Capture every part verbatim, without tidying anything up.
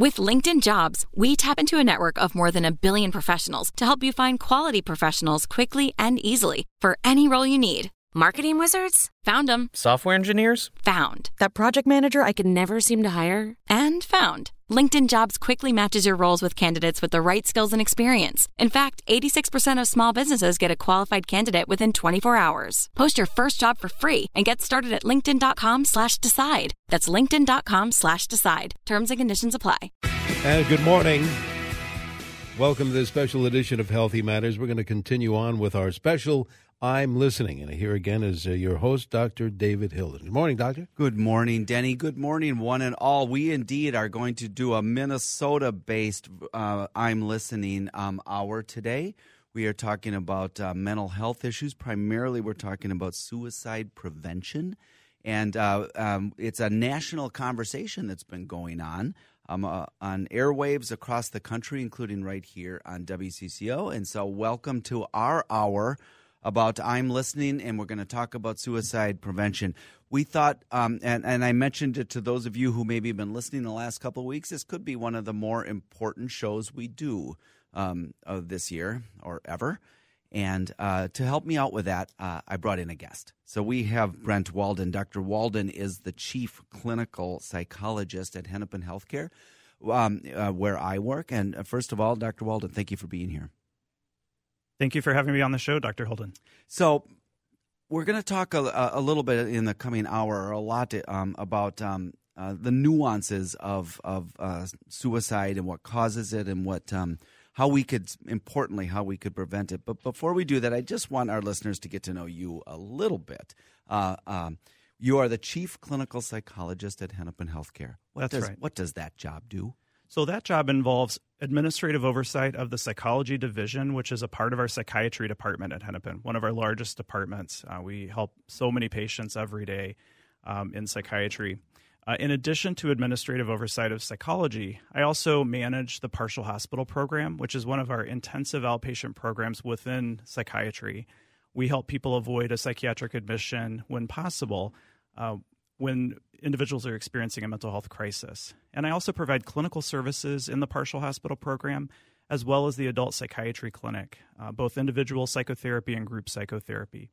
With LinkedIn Jobs, we tap into a network of more than a billion professionals to help you find quality professionals quickly and easily for any role you need. Marketing wizards? Found them. Software engineers? Found. That project manager I could never seem to hire? And found. LinkedIn Jobs quickly matches your roles with candidates with the right skills and experience. In fact, eighty-six percent of small businesses get a qualified candidate within twenty-four hours. Post your first job for free and get started at linkedin.com slash decide. That's linkedin.com slash decide. Terms and conditions apply. And good morning. Welcome to this special edition of Healthy Matters. We're going to continue on with our special I'm Listening. And here again is uh, your host, Doctor David Hilden. Good morning, Doctor. Good morning, Denny. Good morning, one and all. We indeed are going to do a Minnesota-based uh, I'm Listening um, hour today. We are talking about uh, mental health issues. Primarily, we're talking about suicide prevention. And uh, um, it's a national conversation that's been going on um, uh, on airwaves across the country, including right here on W C C O. And so welcome to our hour about I'm Listening, and we're going to talk about suicide prevention. We thought, um, and, and I mentioned it to those of you who maybe have been listening the last couple of weeks, this could be one of the more important shows we do um, of this year or ever. And uh, to help me out with that, uh, I brought in a guest. So we have Brent Walden. Doctor Walden is the chief clinical psychologist at Hennepin Healthcare, um, uh, where I work. And uh, first of all, Doctor Walden, thank you for being here. Thank you for having me on the show, Doctor Holden. So we're going to talk a, a little bit in the coming hour, or a lot um, about um, uh, the nuances of of uh, suicide and what causes it, and what um, how we could, importantly, how we could prevent it. But before we do that, I just want our listeners to get to know you a little bit. Uh, um, you are the chief clinical psychologist at Hennepin Healthcare. What That's does, right. What does that job do? So that job involves administrative oversight of the psychology division, which is a part of our psychiatry department at Hennepin, one of our largest departments. Uh, we help so many patients every day um, in psychiatry. Uh, in addition to administrative oversight of psychology, I also manage the partial hospital program, which is one of our intensive outpatient programs within psychiatry. We help people avoid a psychiatric admission when possible, uh, when individuals are experiencing a mental health crisis. And I also provide clinical services in the partial hospital program, as well as the adult psychiatry clinic, uh, both individual psychotherapy and group psychotherapy.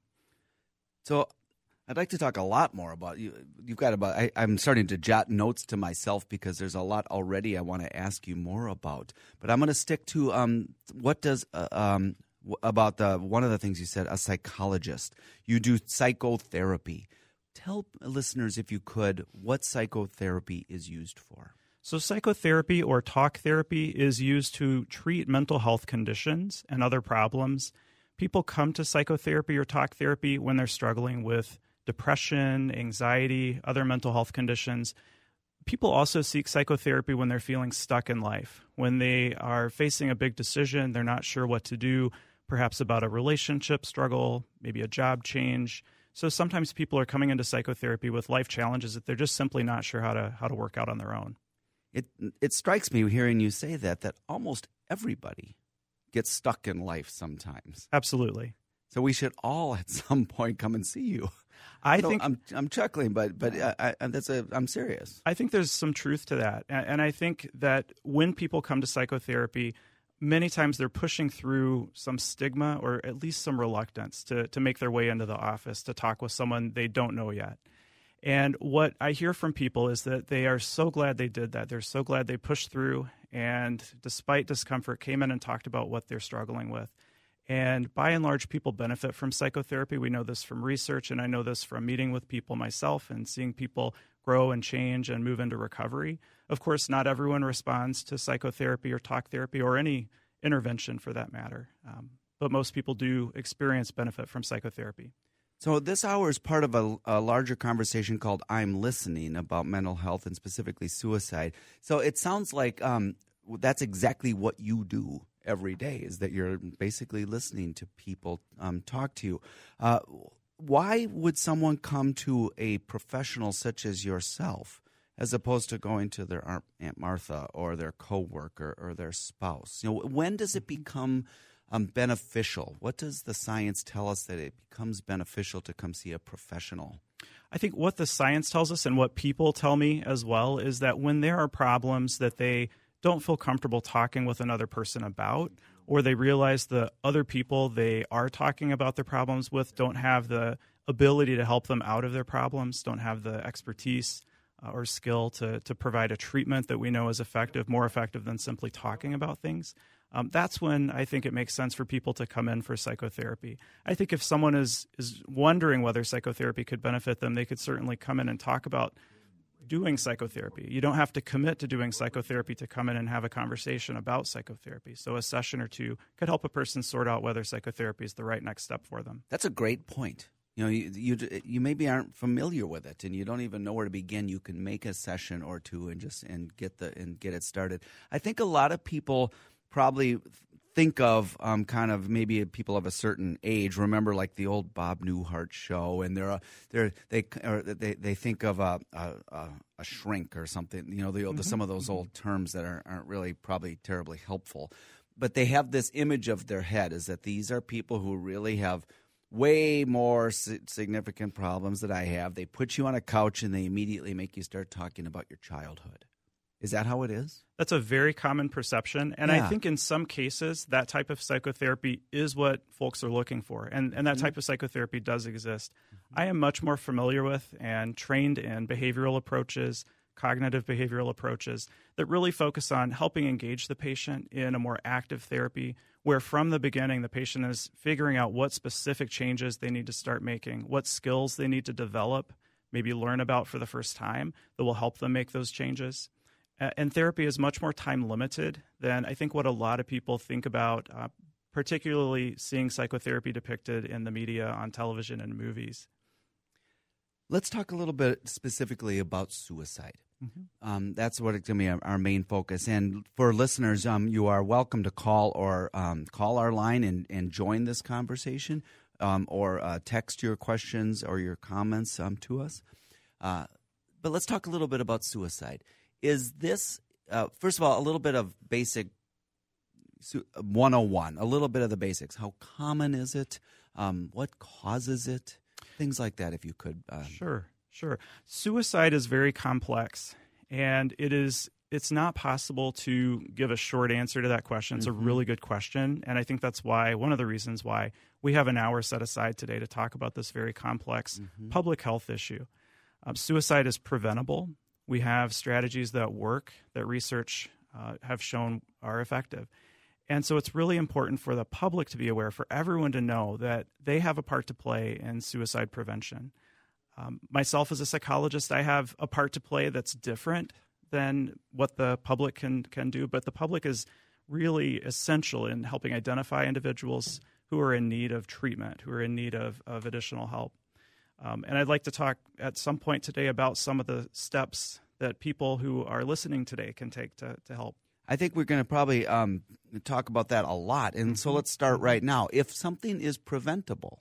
So I'd like to talk a lot more about you. You've got about, I, I'm starting to jot notes to myself because there's a lot already I want to ask you more about. But I'm going to stick to um, what does, uh, um, about the one of the things you said, a psychologist. You do psychotherapy. Tell listeners, if you could, what psychotherapy is used for. So psychotherapy or talk therapy is used to treat mental health conditions and other problems. People come to psychotherapy or talk therapy when they're struggling with depression, anxiety, other mental health conditions. People also seek psychotherapy when they're feeling stuck in life, when they are facing a big decision, they're not sure what to do, perhaps about a relationship struggle, maybe a job change. So sometimes people are coming into psychotherapy with life challenges that they're just simply not sure how to how to work out on their own. It it strikes me hearing you say that that almost everybody gets stuck in life sometimes. Absolutely. So we should all at some point come and see you. I so think I'm I'm chuckling, but but I, I, that's a I'm serious. I think there's some truth to that, and, and I think that when people come to psychotherapy, many times they're pushing through some stigma or at least some reluctance to, to make their way into the office to talk with someone they don't know yet. And what I hear from people is that they are so glad they did that. They're so glad they pushed through and, despite discomfort, came in and talked about what they're struggling with. And by and large, people benefit from psychotherapy. We know this from research, and I know this from meeting with people myself and seeing people grow and change and move into recovery. Of course, not everyone responds to psychotherapy or talk therapy or any intervention for that matter. Um, but most people do experience benefit from psychotherapy. So this hour is part of a, a larger conversation called I'm Listening about mental health and specifically suicide. So it sounds like um, that's exactly what you do every day, is that you're basically listening to people um, talk to you. Uh, why would someone come to a professional such as yourself as opposed to going to their Aunt Martha or their coworker or their spouse? You know, when does it become um, beneficial? What does the science tell us that it becomes beneficial to come see a professional? I think what the science tells us and what people tell me as well is that when there are problems that they don't feel comfortable talking with another person about, or they realize the other people they are talking about their problems with don't have the ability to help them out of their problems, don't have the expertise uh, or skill to to provide a treatment that we know is effective, more effective than simply talking about things, um, that's when I think it makes sense for people to come in for psychotherapy. I think if someone is is wondering whether psychotherapy could benefit them, they could certainly come in and talk about doing psychotherapy. You don't have to commit to doing psychotherapy to come in and have a conversation about psychotherapy. So a session or two could help a person sort out whether psychotherapy is the right next step for them. That's a great point. You know, you, you you maybe aren't familiar with it, and you don't even know where to begin. You can make a session or two and just and get the and get it started. I think a lot of people probably think of um, kind of maybe people of a certain age remember like the old Bob Newhart show, and they're they're they or they they think of a a, a shrink or something. You know, the, mm-hmm. the some of those old terms that are, aren't really probably terribly helpful, but they have this image of their head is that these are people who really have way more significant problems that I have. They put you on a couch and they immediately make you start talking about your childhood. Is that how it is? That's a very common perception. And yeah. I think in some cases, that type of psychotherapy is what folks are looking for. And, and that mm-hmm. type of psychotherapy does exist. Mm-hmm. I am much more familiar with and trained in behavioral approaches, cognitive behavioral approaches that really focus on helping engage the patient in a more active therapy where from the beginning the patient is figuring out what specific changes they need to start making, what skills they need to develop, maybe learn about for the first time that will help them make those changes. And therapy is much more time limited than I think what a lot of people think about, uh, particularly seeing psychotherapy depicted in the media, on television and movies. Let's talk a little bit specifically about suicide. Mm-hmm. Um, that's what it's going to be our, our main focus. And for listeners, um, you are welcome to call or um, call our line and, and join this conversation, um, or uh, text your questions or your comments um, to us. Uh, but let's talk a little bit about suicide. Is this, uh, first of all, a little bit of basic one oh one, a little bit of the basics. How common is it? Um, what causes it? Things like that, if you could. Um, sure, sure. Suicide is very complex, and it is. It's not possible to give a short answer to that question. It's mm-hmm. a really good question, and I think that's why, one of the reasons why we have an hour set aside today to talk about this very complex mm-hmm. public health issue. Um, suicide is preventable. We have strategies that work, that research uh, have shown are effective. And so it's really important for the public to be aware, for everyone to know that they have a part to play in suicide prevention. Um, myself as a psychologist, I have a part to play that's different than what the public can, can do, but the public is really essential in helping identify individuals who are in need of treatment, who are in need of, of additional help. Um, and I'd like to talk at some point today about some of the steps that people who are listening today can take to, to help. I think we're going to probably um, talk about that a lot. And so let's start right now. If something is preventable,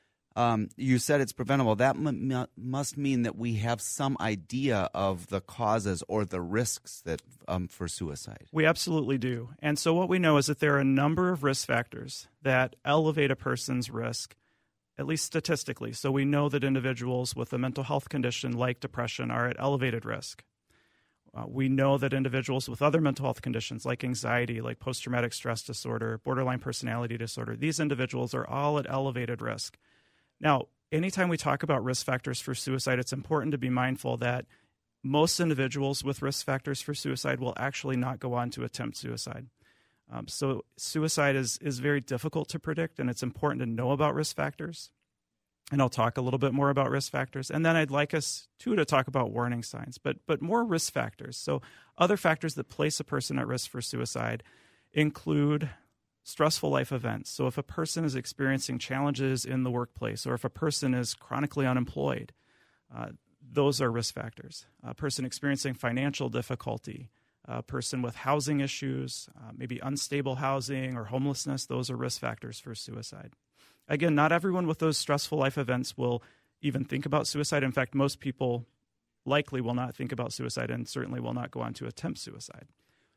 um, you said it's preventable, that m- m- must mean that we have some idea of the causes or the risks that um, for suicide. We absolutely do. And so what we know is that there are a number of risk factors that elevate a person's risk, at least statistically. So we know that individuals with a mental health condition like depression are at elevated risk. Uh, we know that individuals with other mental health conditions like anxiety, like post-traumatic stress disorder, borderline personality disorder, these individuals are all at elevated risk. Now, anytime we talk about risk factors for suicide, it's important to be mindful that most individuals with risk factors for suicide will actually not go on to attempt suicide. Um, so suicide is is very difficult to predict, and it's important to know about risk factors. And I'll talk a little bit more about risk factors. And then I'd like us, too, to talk about warning signs, but but more risk factors. So other factors that place a person at risk for suicide include stressful life events. So if a person is experiencing challenges in the workplace, or if a person is chronically unemployed, uh, those are risk factors. A person experiencing financial difficulty, a person with housing issues, uh, maybe unstable housing or homelessness, those are risk factors for suicide. Again, not everyone with those stressful life events will even think about suicide. In fact, most people likely will not think about suicide and certainly will not go on to attempt suicide.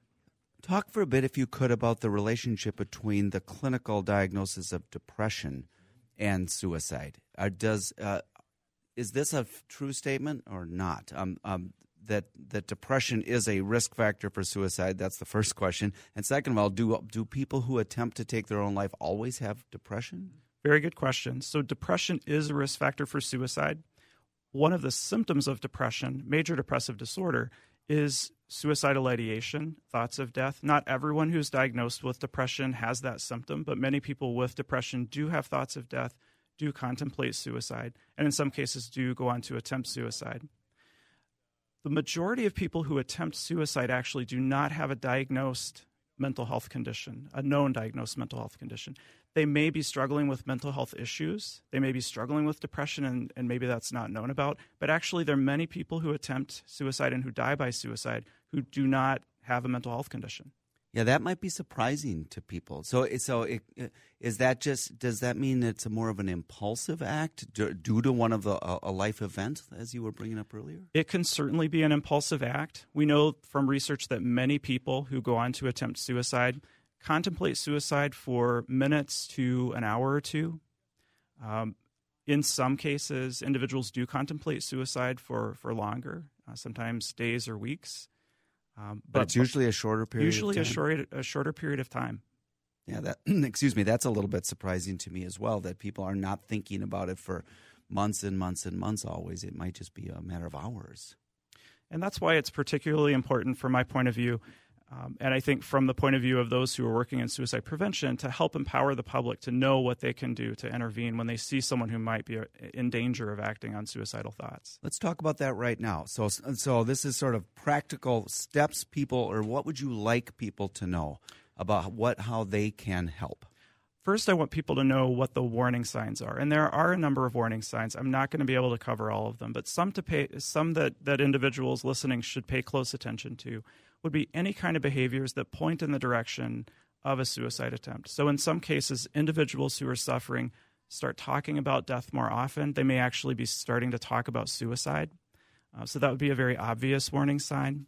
Talk for a bit, if you could, about the relationship between the clinical diagnosis of depression and suicide. Uh, does uh, is this a f- true statement or not? Um, um, that that depression is a risk factor for suicide. That's the first question. And second of all, do do people who attempt to take their own life always have depression? Very good question. So depression is a risk factor for suicide. One of the symptoms of depression, major depressive disorder, is suicidal ideation, thoughts of death. Not everyone who's diagnosed with depression has that symptom, but many people with depression do have thoughts of death, do contemplate suicide, and in some cases do go on to attempt suicide. The majority of people who attempt suicide actually do not have a diagnosed mental health condition, a known diagnosed mental health condition. They may be struggling with mental health issues. They may be struggling with depression, and, and maybe that's not known about. But actually, there are many people who attempt suicide and who die by suicide who do not have a mental health condition. Yeah, that might be surprising to people. So, so it, is that just? Does that mean it's a more of an impulsive act due to one of the a life event, as you were bringing up earlier? It can certainly be an impulsive act. We know from research that many people who go on to attempt suicide contemplate suicide for minutes to an hour or two. Um, in some cases, individuals do contemplate suicide for for longer, uh, sometimes days or weeks. Um, but, but it's usually a shorter period. Usually of time. a short, a shorter period of time. Yeah, that. Excuse me. That's a little bit surprising to me as well. That people are not thinking about it for months and months and months. Always, it might just be a matter of hours. And that's why it's particularly important, from my point of view, um, and I think from the point of view of those who are working in suicide prevention, to help empower the public to know what they can do to intervene when they see someone who might be in danger of acting on suicidal thoughts. Let's talk about that right now. So, so this is sort of practical steps people, or what would you like people to know about what how they can help? First, I want people to know what the warning signs are, and there are a number of warning signs. I'm not going to be able to cover all of them, but some to pay, some that, that individuals listening should pay close attention to would be any kind of behaviors that point in the direction of a suicide attempt. So in some cases, individuals who are suffering start talking about death more often. They may actually be starting to talk about suicide. Uh, so that would be a very obvious warning sign.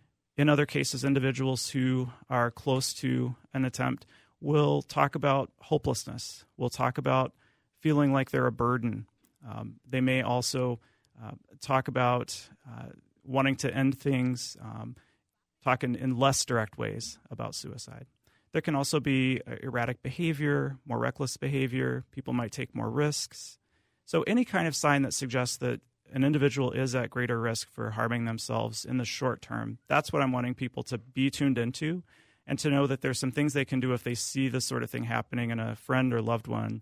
In other cases, individuals who are close to an attempt will talk about hopelessness. We'll talk about feeling like they're a burden. Um, they may also uh, talk about uh, wanting to end things, um, talk in, in less direct ways about suicide. There can also be erratic behavior, more reckless behavior. People might take more risks. So any kind of sign that suggests that an individual is at greater risk for harming themselves in the short term, that's what I'm wanting people to be tuned into, and to know that there's some things they can do if they see this sort of thing happening in a friend or loved one.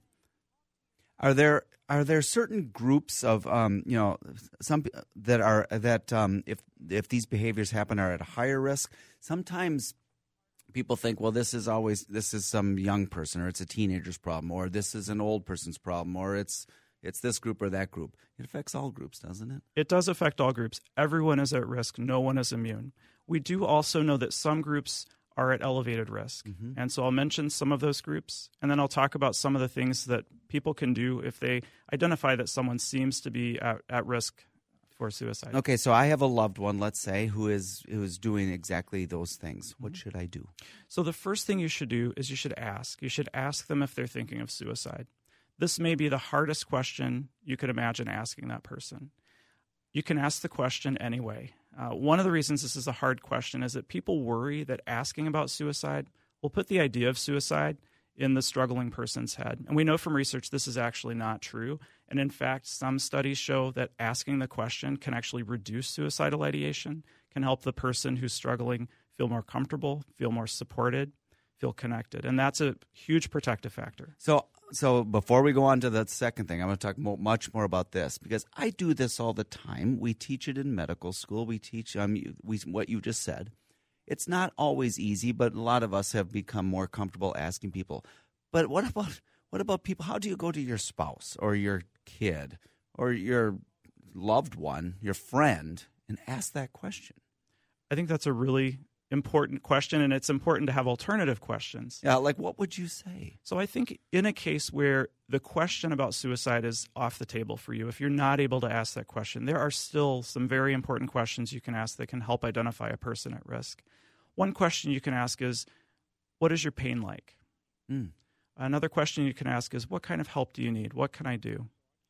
Are there are there certain groups of um, you know some that are that um, if if these behaviors happen are at a higher risk? Sometimes people think, well, this is always this is some young person, or it's a teenager's problem, or this is an old person's problem, or it's it's this group or that group. It affects all groups, doesn't it? It does affect all groups. Everyone is at risk. No one is immune. We do also know that some groups are at elevated risk. Mm-hmm. And so I'll mention some of those groups, and then I'll talk about some of the things that people can do if they identify that someone seems to be at, at risk for suicide. Okay, so I have a loved one, let's say, who is who is doing exactly those things. What Mm-hmm. should I do? So the first thing you should do is you should ask. You should ask them if they're thinking of suicide. This may be the hardest question you could imagine asking that person. You can ask the question anyway. Uh, one of the reasons this is a hard question is that people worry that asking about suicide will put the idea of suicide in the struggling person's head. And we know from research this is actually not true. And in fact, some studies show that asking the question can actually reduce suicidal ideation, can help the person who's struggling feel more comfortable, feel more supported, feel connected. And that's a huge protective factor. So so before we go on to the second thing, I'm going to talk mo- much more about this, because I do this all the time. We teach it in medical school. We teach um, we, what you just said. It's not always easy, but a lot of us have become more comfortable asking people. But what about what about people? How do you go to your spouse or your kid or your loved one, your friend, and ask that question? I think that's a really important question, and it's important to have alternative questions. Yeah, like what would you say? So I think in a case where the question about suicide is off the table for you, if you're not able to ask that question, there are still some very important questions you can ask that can help identify a person at risk. One question you can ask is, what is your pain like? Mm. Another question you can ask is, what kind of help do you need? What can I do?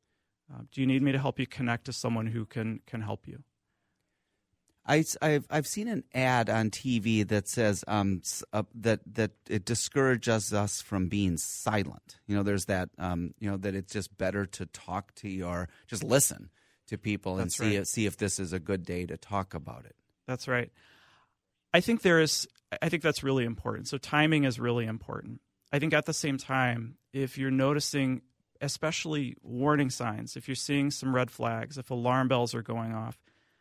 Uh, do you need me to help you connect to someone who can can help you? I, have I've seen an ad on T V that says um, uh, that that it discourages us from being silent. You know, there's that um, you know that it's just better to talk to your just listen to people and That's see right. if, see if this is a good day to talk about it. That's right. I think there is. I think that's really important. So timing is really important. I think at the same time, if you're noticing, especially warning signs, if you're seeing some red flags, if alarm bells are going off,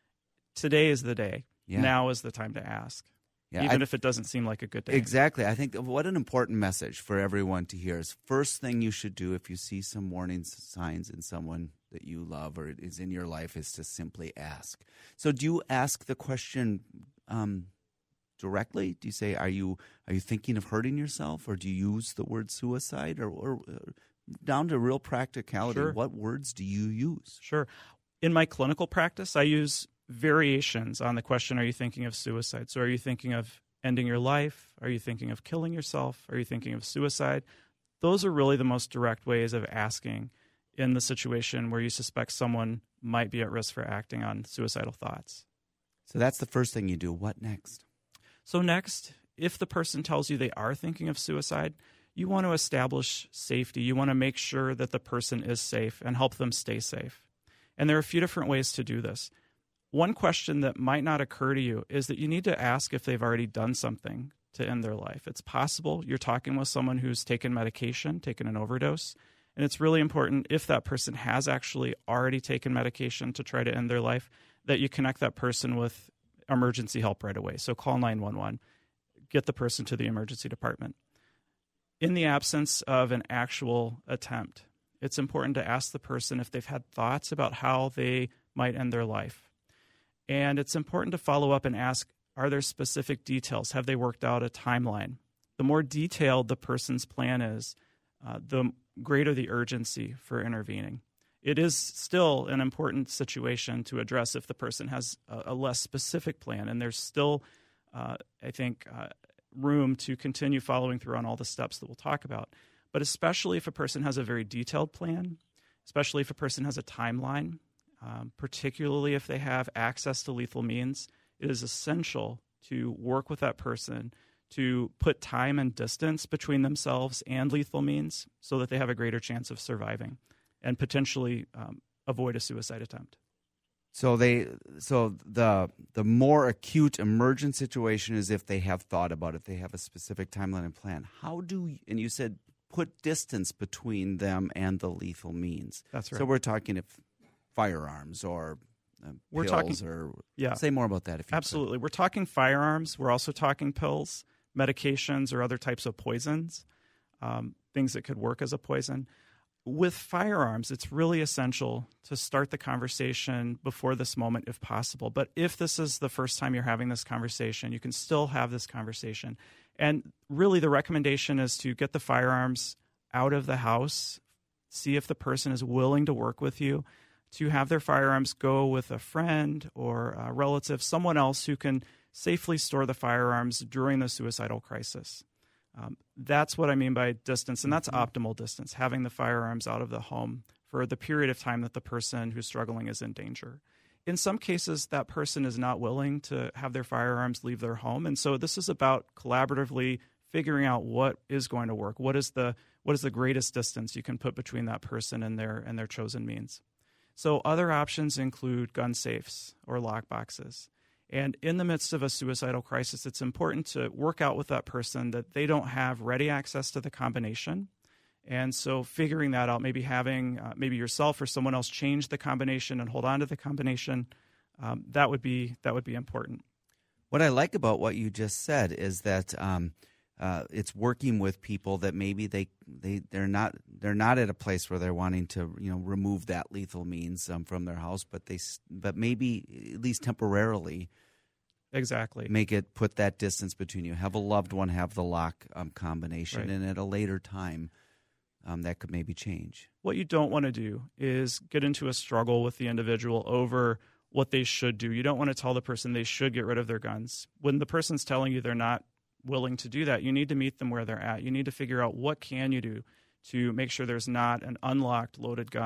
today is the day. Yeah. Now is the time to ask, Yeah, even I, if it doesn't seem like a good day. Exactly. I think what an important message for everyone to hear is first thing you should do if you see some warning signs in someone that you love or is in your life is to simply ask. So do you ask the question um, directly? Do you say, are you are you thinking of hurting yourself, or do you use the word suicide, or, or uh, down to real practicality, Sure. what words do you use? Sure. In my clinical practice, I use variations on the question, are you thinking of suicide? So are you thinking of ending your life? Are you thinking of killing yourself? Are you thinking of suicide? Those are really the most direct ways of asking in the situation where you suspect someone might be at risk for acting on suicidal thoughts. So that's the first thing you do. What next? So next, if the person tells you they are thinking of suicide, you want to establish safety. You want to make sure that the person is safe and help them stay safe. And there are a few different ways to do this. One question that might not occur to you is that you need to ask if they've already done something to end their life. It's possible you're talking with someone who's taken medication, taken an overdose, and it's really important if that person has actually already taken medication to try to end their life that you connect that person with emergency help right away. So call nine one one, get the person to the emergency department. In the absence of an actual attempt, it's important to ask the person if they've had thoughts about how they might end their life. And it's important to follow up and ask, are there specific details? Have they worked out a timeline? The more detailed the person's plan is, uh, the greater the urgency for intervening. It is still an important situation to address if the person has a, a less specific plan, and there's still, uh, I think, uh, room to continue following through on all the steps that we'll talk about. But especially if a person has a very detailed plan, especially if a person has a timeline, um, particularly if they have access to lethal means, it is essential to work with that person to put time and distance between themselves and lethal means so that they have a greater chance of surviving and potentially um, avoid a suicide attempt. So they, so the the more acute emergent situation is if they have thought about it, they have a specific timeline and plan. How do, and you said put distance between them and the lethal means. That's right. So we're talking if firearms or uh, We're pills talking- or Yeah. say more about that if you Absolutely. We're talking firearms. We're also talking pills, medications, or other types of poisons, um, things that could work as a poison. With firearms, it's really essential to start the conversation before this moment if possible. But if this is the first time you're having this conversation, you can still have this conversation. And really the recommendation is to get the firearms out of the house, see if the person is willing to work with you, to have their firearms go with a friend or a relative, someone else who can safely store the firearms during the suicidal crisis. Um, that's what I mean by distance, and that's Mm-hmm. optimal distance, having the firearms out of the home for the period of time that the person who's struggling is in danger. In some cases, that person is not willing to have their firearms leave their home, and so this is about collaboratively figuring out what is going to work. What is the what is the greatest distance you can put between that person and their and their chosen means? So other options include gun safes or lock boxes. And in the midst of a suicidal crisis, it's important to work out with that person that they don't have ready access to the combination. And so figuring that out, maybe having uh, maybe yourself or someone else change the combination and hold on to the combination, um, that would be that would be important. What I like about what you just said is that um, uh, it's working with people that maybe they they they're not they're not at a place where they're wanting to you know remove that lethal means um, from their house, but they but maybe at least temporarily. Exactly. Make it put that distance between you. Have a loved one have the lock um, combination, Right. and at a later time, um, that could maybe change. What you don't want to do is get into a struggle with the individual over what they should do. You don't want to tell the person they should get rid of their guns. When the person's telling you they're not willing to do that, you need to meet them where they're at. You need to figure out what can you do to make sure there's not an unlocked loaded gun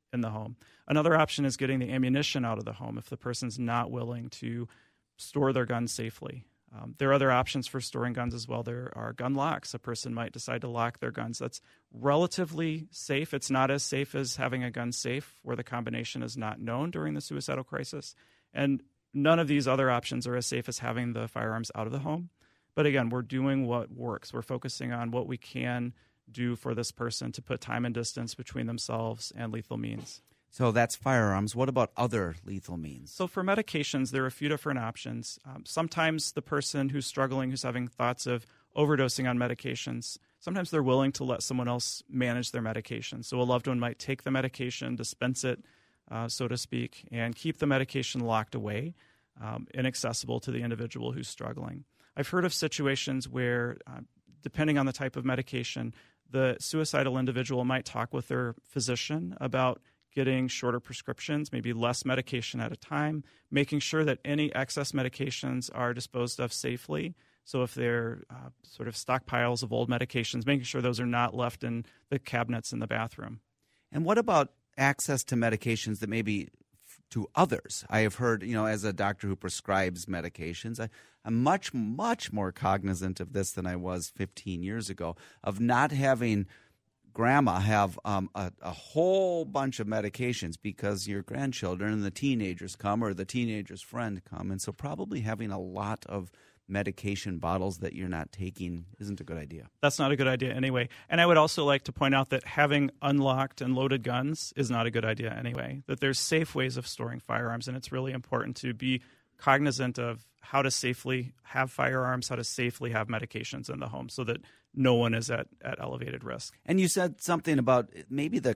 in the home. Another option is getting the ammunition out of the home if the person's not willing to store their guns safely. Um, there are other options for storing guns as well. There are gun locks. A person might decide to lock their guns. That's relatively safe. It's not as safe as having a gun safe where the combination is not known during the suicidal crisis. And none of these other options are as safe as having the firearms out of the home. But again, we're doing what works. We're focusing on what we can do for this person to put time and distance between themselves and lethal means. So that's firearms. What about other lethal means? So for medications, there are a few different options. Um, sometimes the person who's struggling, who's having thoughts of overdosing on medications, sometimes they're willing to let someone else manage their medication. So a loved one might take the medication, dispense it, uh, so to speak, and keep the medication locked away, um, inaccessible to the individual who's struggling. I've heard of situations where, uh, depending on the type of medication, the suicidal individual might talk with their physician about getting shorter prescriptions, maybe less medication at a time, making sure that any excess medications are disposed of safely. So if they're uh, sort of stockpiles of old medications, making sure those are not left in the cabinets in the bathroom. And what about access to medications that maybe f- to others? I have heard, you know, as a doctor who prescribes medications, I, I'm much, much more cognizant of this than I was fifteen years ago, of not having grandma have um, a, a whole bunch of medications because your grandchildren and the teenagers come or the teenager's friend come. And so probably having a lot of medication bottles that you're not taking isn't a good idea. That's not a good idea anyway. And I would also like to point out that having unlocked and loaded guns is not a good idea anyway, that there's safe ways of storing firearms, and it's really important to be cognizant of how to safely have firearms, how to safely have medications in the home so that no one is at, at elevated risk. And you said something about maybe the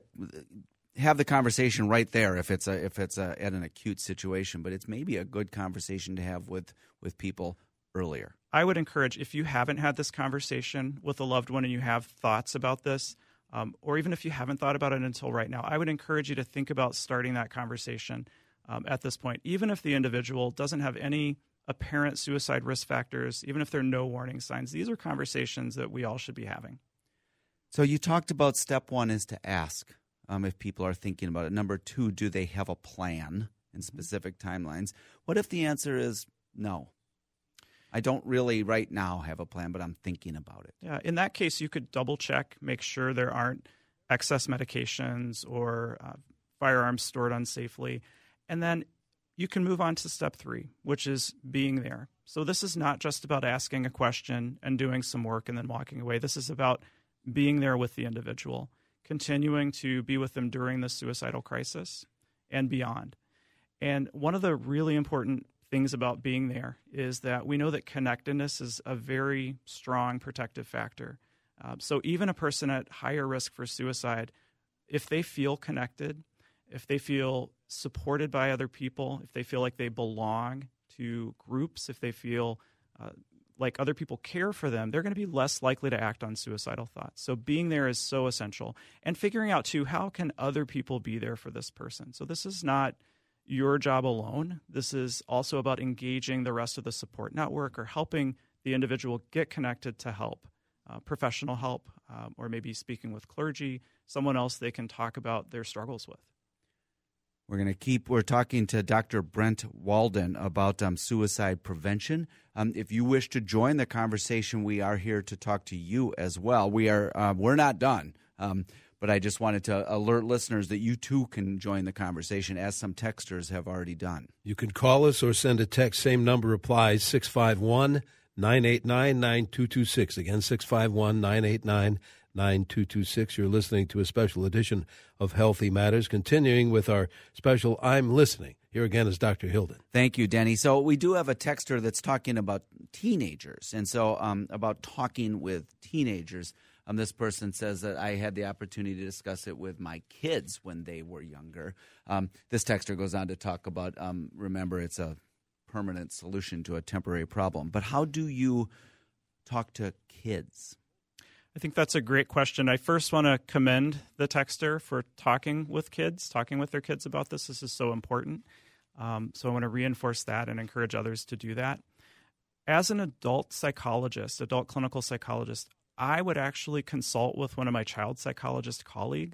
have the conversation right there if it's a if it's a, at an acute situation, but it's maybe a good conversation to have with, with people earlier. I would encourage, if you haven't had this conversation with a loved one and you have thoughts about this, um, or even if you haven't thought about it until right now, I would encourage you to think about starting that conversation um, at this point, even if the individual doesn't have any apparent suicide risk factors, even if there are no warning signs. These are conversations that we all should be having. So you talked about step one is to ask um, if people are thinking about it. Number two, do they have a plan in specific timelines? What if the answer is no? I don't really right now have a plan, but I'm thinking about it. Yeah, in that case, you could double check, make sure there aren't excess medications or uh, firearms stored unsafely. And then you can move on to step three, which is being there. So this is not just about asking a question and doing some work and then walking away. This is about being there with the individual, continuing to be with them during the suicidal crisis and beyond. And one of the really important things about being there is that we know that connectedness is a very strong protective factor. Uh, so even a person at higher risk for suicide, if they feel connected, if they feel supported by other people, if they feel like they belong to groups, if they feel uh, like other people care for them, they're going to be less likely to act on suicidal thoughts. So being there is so essential. And figuring out, too, how can other people be there for this person? So this is not your job alone. This is also about engaging the rest of the support network or helping the individual get connected to help, uh, professional help, um, or maybe speaking with clergy, someone else they can talk about their struggles with. We're going to keep, we're talking to Doctor Brent Walden about um, suicide prevention. Um, if you wish to join the conversation, we are here to talk to you as well. We are, uh, we're not done. Um, But I just wanted to alert listeners that you too can join the conversation, as some texters have already done. You can call us or send a text. Same number applies, six five one, nine eight nine, nine two two six. Again, six five one, nine eight nine, nine two two six. You're listening to a special edition of Healthy Matters, continuing with our special I'm Listening. Here again is Doctor Hilden. Thank you, Denny. So we do have a texter that's talking about teenagers, and so um, about talking with teenagers. Um, this person says that I had the opportunity to discuss it with my kids when they were younger. Um, this texter goes on to talk about, um, remember, it's a permanent solution to a temporary problem. But how do you talk to kids? I think that's a great question. I first want to commend the texter for talking with kids, talking with their kids about this. This is so important. Um, so I want to reinforce that and encourage others to do that. As an adult psychologist, adult clinical psychologist, I would actually consult with one of my child psychologist colleagues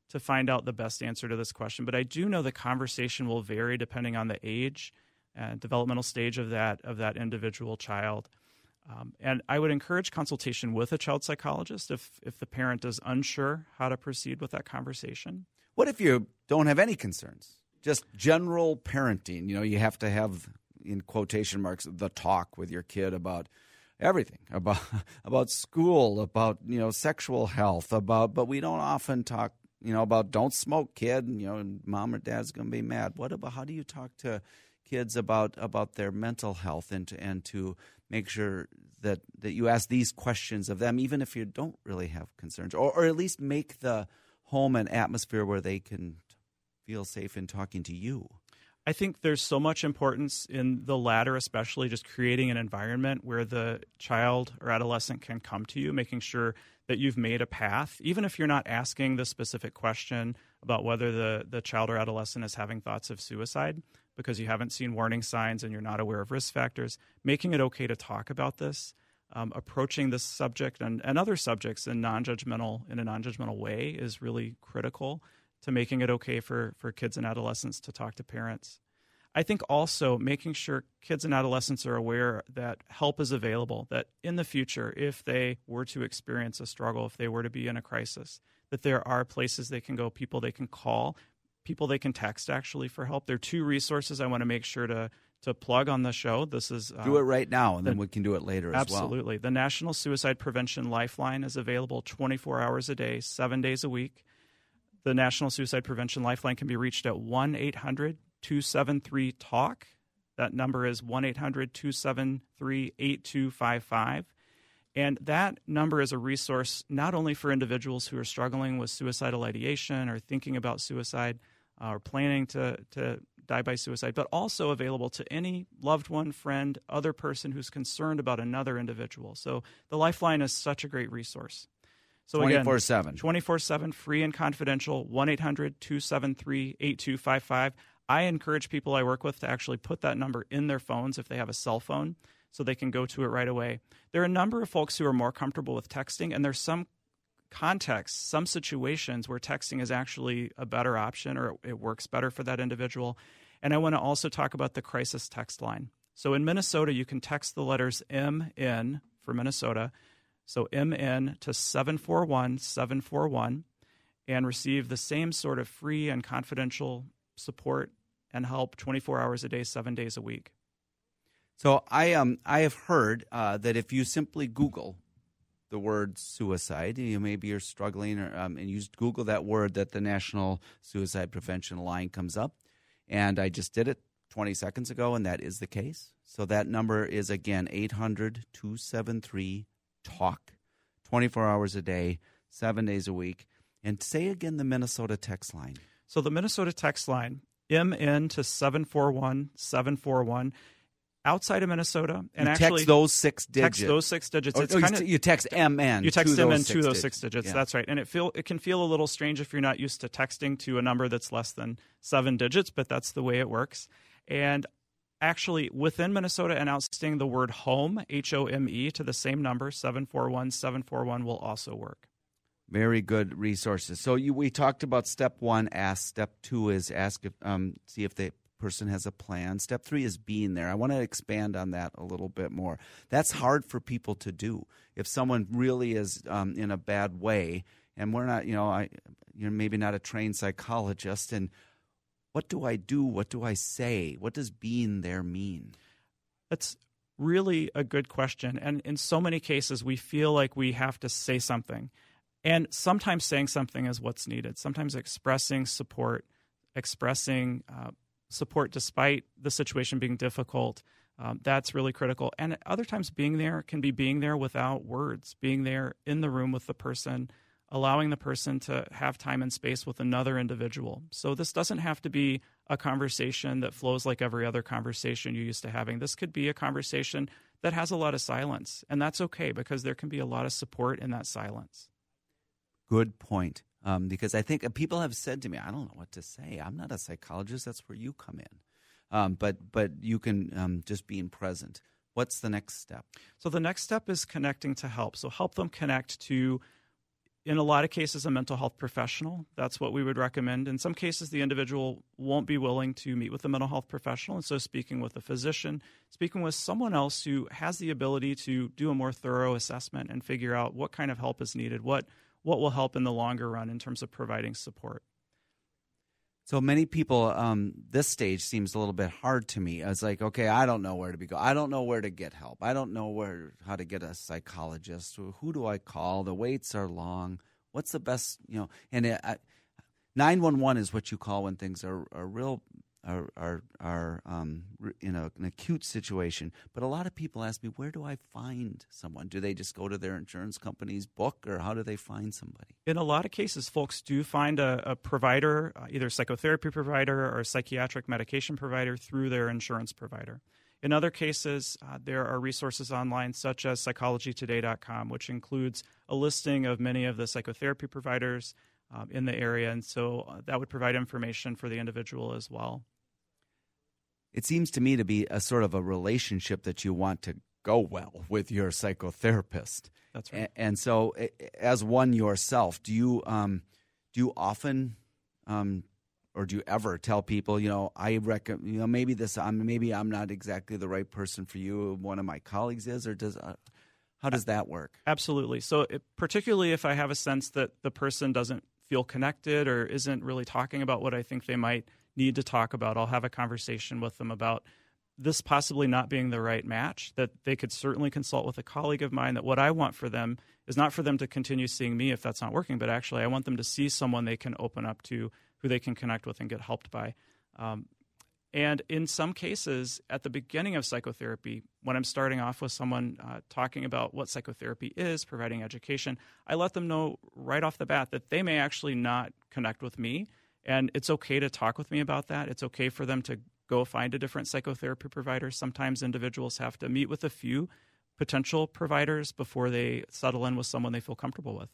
to find out the best answer to this question. But I do know the conversation will vary depending on the age and developmental stage of that of that individual child. Um, and I would encourage consultation with a child psychologist if if the parent is unsure how to proceed with that conversation. What if you don't have any concerns? Just general parenting. You know, you have to have, in quotation marks, the talk with your kid about everything, about about school, about, you know, sexual health, about, but we don't often talk, you know, about don't smoke, kid, you know, and mom or dad's going to be mad. What about, how do you talk to kids about about their mental health and to, and to make sure that, that you ask these questions of them, even if you don't really have concerns, or, or at least make the home an atmosphere where they can feel safe in talking to you? I think there's so much importance in the latter, especially just creating an environment where the child or adolescent can come to you, making sure that you've made a path, even if you're not asking the specific question about whether the, the child or adolescent is having thoughts of suicide because you haven't seen warning signs and you're not aware of risk factors, making it okay to talk about this, um, approaching this subject and, and other subjects in non-judgmental in a non-judgmental way is really critical to making it okay for, for kids and adolescents to talk to parents. I think also making sure kids and adolescents are aware that help is available, that in the future, if they were to experience a struggle, if they were to be in a crisis, that there are places they can go, people they can call, people they can text actually for help. There are two resources I want to make sure to, to plug on the show. This is uh, Do it right now, and the, then we can do it later as well. Absolutely. The National Suicide Prevention Lifeline is available twenty-four hours a day, seven days a week. The National Suicide Prevention Lifeline can be reached at one eight hundred two seven three talk. That number is one eight hundred two seven three eight two five five. And that number is a resource not only for individuals who are struggling with suicidal ideation or thinking about suicide uh, or planning to, to die by suicide, but also available to any loved one, friend, other person who's concerned about another individual. So the Lifeline is such a great resource. So twenty-four seven. twenty-four seven, free and confidential, one eight hundred two seven three eight two five five. I encourage people I work with to actually put that number in their phones if they have a cell phone so they can go to it right away. There are a number of folks who are more comfortable with texting, and there's some contexts, some situations where texting is actually a better option or it works better for that individual. And I want to also talk about the crisis text line. So in Minnesota, you can text the letters M N for Minnesota, so M N to seven four one seven four one, and receive the same sort of free and confidential support and help twenty-four hours a day, seven days a week. So I um I have heard uh, that if you simply Google the word suicide, you maybe you're struggling, or um, and you Google that word, that the National Suicide Prevention Line comes up, and I just did it twenty seconds ago, and that is the case. So that number is again eight hundred two seven three talk, twenty-four hours a day, seven days a week, and say again the Minnesota text line. So the Minnesota text line, M N to seven four one seven four one. Outside of Minnesota, and you actually text those six digits. Text those six digits. Or, it's or kind of, you text M N. You text to M N those to six those digits. six digits. Yeah. That's right. And it feel it can feel a little strange if you're not used to texting to a number that's less than seven digits, but that's the way it works. And actually, within Minnesota, announcing the word home, H O M E, to the same number, seven four one seven four one, will also work. Very good resources. So you, we talked about step one, ask. Step two is ask, if, um, see if the person has a plan. Step three is being there. I want to expand on that a little bit more. That's hard for people to do. If someone really is um, in a bad way, and we're not, you know, I, you're maybe not a trained psychologist, and what do I do? What do I say? What does being there mean? That's really a good question. And in so many cases, we feel like we have to say something. And sometimes saying something is what's needed. Sometimes expressing support, expressing uh, support despite the situation being difficult, um, that's really critical. And other times being there can be being there without words, being there in the room with the person, allowing the person to have time and space with another individual. So this doesn't have to be a conversation that flows like every other conversation you're used to having. This could be a conversation that has a lot of silence, and that's okay because there can be a lot of support in that silence. Good point. Um, because I think people have said to me, I don't know what to say. I'm not a psychologist. That's where you come in. Um, but but you can um, just being present. What's the next step? So the next step is connecting to help. So help them connect to in a lot of cases, a mental health professional. That's what we would recommend. In some cases, the individual won't be willing to meet with a mental health professional, and so speaking with a physician, speaking with someone else who has the ability to do a more thorough assessment and figure out what kind of help is needed, what what will help in the longer run in terms of providing support. So many people, um, this stage seems a little bit hard to me. It's like, okay, I don't know where to be go. I don't know where to get help. I don't know where how to get a psychologist. Who do I call? The waits are long. What's the best, you know? And it, I, nine one one is what you call when things are, are real, are are, are um, in a, an acute situation. But a lot of people ask me, where do I find someone? Do they just go to their insurance company's book, or how do they find somebody? In a lot of cases, folks do find a, a provider, uh, either a psychotherapy provider or a psychiatric medication provider through their insurance provider. In other cases, uh, there are resources online such as psychology today dot com, which includes a listing of many of the psychotherapy providers um, in the area, and so uh, that would provide information for the individual as well. It seems to me to be a sort of a relationship that you want to go well with your psychotherapist. That's right. And, and so, as one yourself, do you um, do you often, um, or do you ever tell people, you know, I reckon, you know, maybe this, I'm maybe I'm not exactly the right person for you. One of my colleagues is, or does uh, how does that work? Absolutely. So, it, particularly if I have a sense that the person doesn't feel connected or isn't really talking about what I think they might need to talk about, I'll have a conversation with them about this possibly not being the right match, that they could certainly consult with a colleague of mine, that what I want for them is not for them to continue seeing me if that's not working, but actually I want them to see someone they can open up to, who they can connect with and get helped by. Um, and in some cases, at the beginning of psychotherapy, when I'm starting off with someone uh, talking about what psychotherapy is, providing education, I let them know right off the bat that they may actually not connect with me. And it's okay to talk with me about that. It's okay for them to go find a different psychotherapy provider. Sometimes individuals have to meet with a few potential providers before they settle in with someone they feel comfortable with.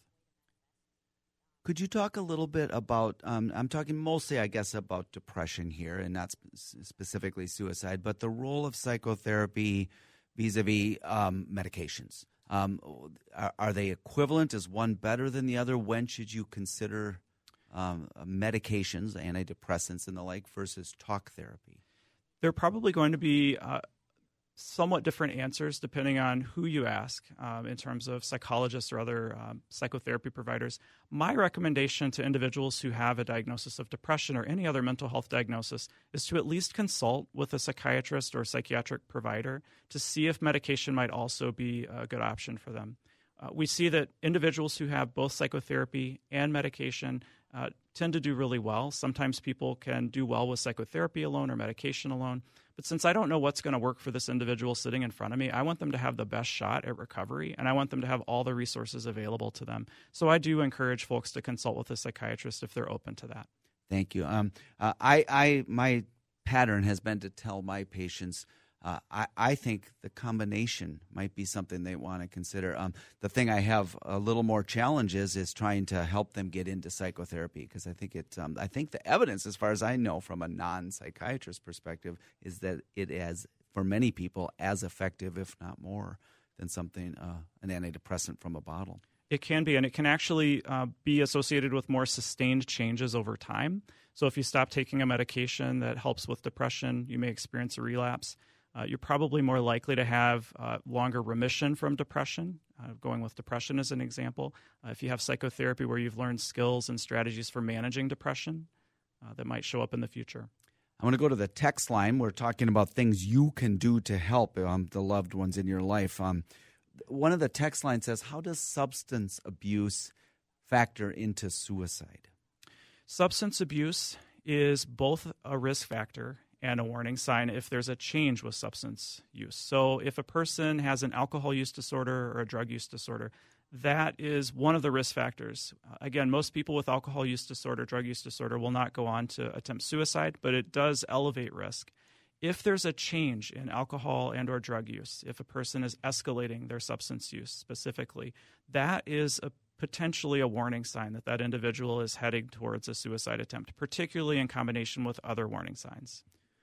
Could you talk a little bit about, um, I'm talking mostly, I guess, about depression here, and not sp- specifically suicide, but the role of psychotherapy vis-a-vis um, medications. Um, are, are they equivalent? Is one better than the other? When should you consider Um, medications, antidepressants, and the like versus talk therapy? There are probably going to be uh, somewhat different answers depending on who you ask um, in terms of psychologists or other um, psychotherapy providers. My recommendation to individuals who have a diagnosis of depression or any other mental health diagnosis is to at least consult with a psychiatrist or psychiatric provider to see if medication might also be a good option for them. Uh, we see that individuals who have both psychotherapy and medication uh, tend to do really well. Sometimes people can do well with psychotherapy alone or medication alone. But since I don't know what's going to work for this individual sitting in front of me, I want them to have the best shot at recovery, and I want them to have all the resources available to them. So I do encourage folks to consult with a psychiatrist if they're open to that. Thank you. Um, uh, I, I, my pattern has been to tell my patients, Uh, I, I think the combination might be something they want to consider. Um, the thing I have a little more challenges is trying to help them get into psychotherapy, because I think it. Um, I think the evidence, as far as I know, from a non-psychiatrist perspective, is that it is for many people as effective, if not more, than something uh, an antidepressant from a bottle. It can be, and it can actually uh, be associated with more sustained changes over time. So if you stop taking a medication that helps with depression, you may experience a relapse. Uh, you're probably more likely to have uh, longer remission from depression, uh, going with depression as an example. Uh, if you have psychotherapy where you've learned skills and strategies for managing depression, uh, that might show up in the future. I want to go to the text line. We're talking about things you can do to help um, the loved ones in your life. Um, one of the text lines says, how does substance abuse factor into suicide? Substance abuse is both a risk factor and a warning sign if there's a change with substance use. So if a person has an alcohol use disorder or a drug use disorder, that is one of the risk factors. Uh, again, most people with alcohol use disorder, drug use disorder will not go on to attempt suicide, but it does elevate risk. If there's a change in alcohol and or drug use, if a person is escalating their substance use specifically, that is a potentially a warning sign that that individual is heading towards a suicide attempt, particularly in combination with other warning signs.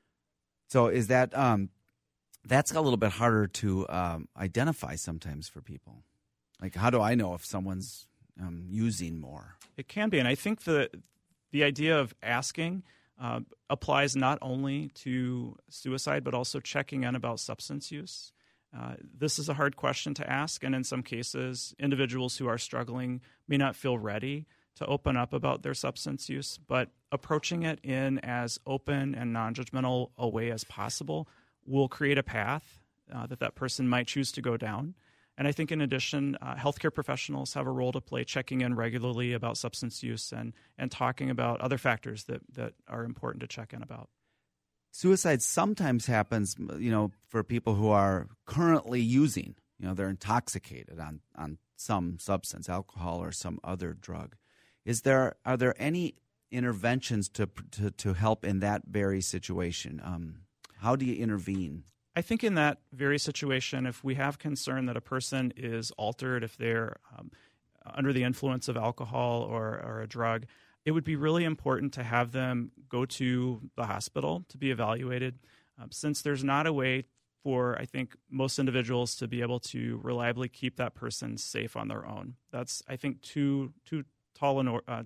So is that um, that's a little bit harder to um, identify sometimes for people? Like, how do I know if someone's um, using more? It can be, and I think the the idea of asking uh, applies not only to suicide, but also checking in about substance use. Uh, this is a hard question to ask, and in some cases, individuals who are struggling may not feel ready to open up about their substance use, but approaching it in as open and non-judgmental a way as possible will create a path uh, that that person might choose to go down. And I think in addition, uh, healthcare professionals have a role to play, checking in regularly about substance use and, and talking about other factors that, that are important to check in about. Suicide sometimes happens, you know, for people who are currently using. You know, they're intoxicated on, on some substance, alcohol or some other drug. Is there are there any interventions to to, to help in that very situation? Um, how do you intervene? I think in that very situation, if we have concern that a person is altered, if they're um, under the influence of alcohol or, or a drug, it would be really important to have them go to the hospital to be evaluated. Um, since there's not a way for, I think, most individuals to be able to reliably keep that person safe on their own. That's, I think, too too tall and uh,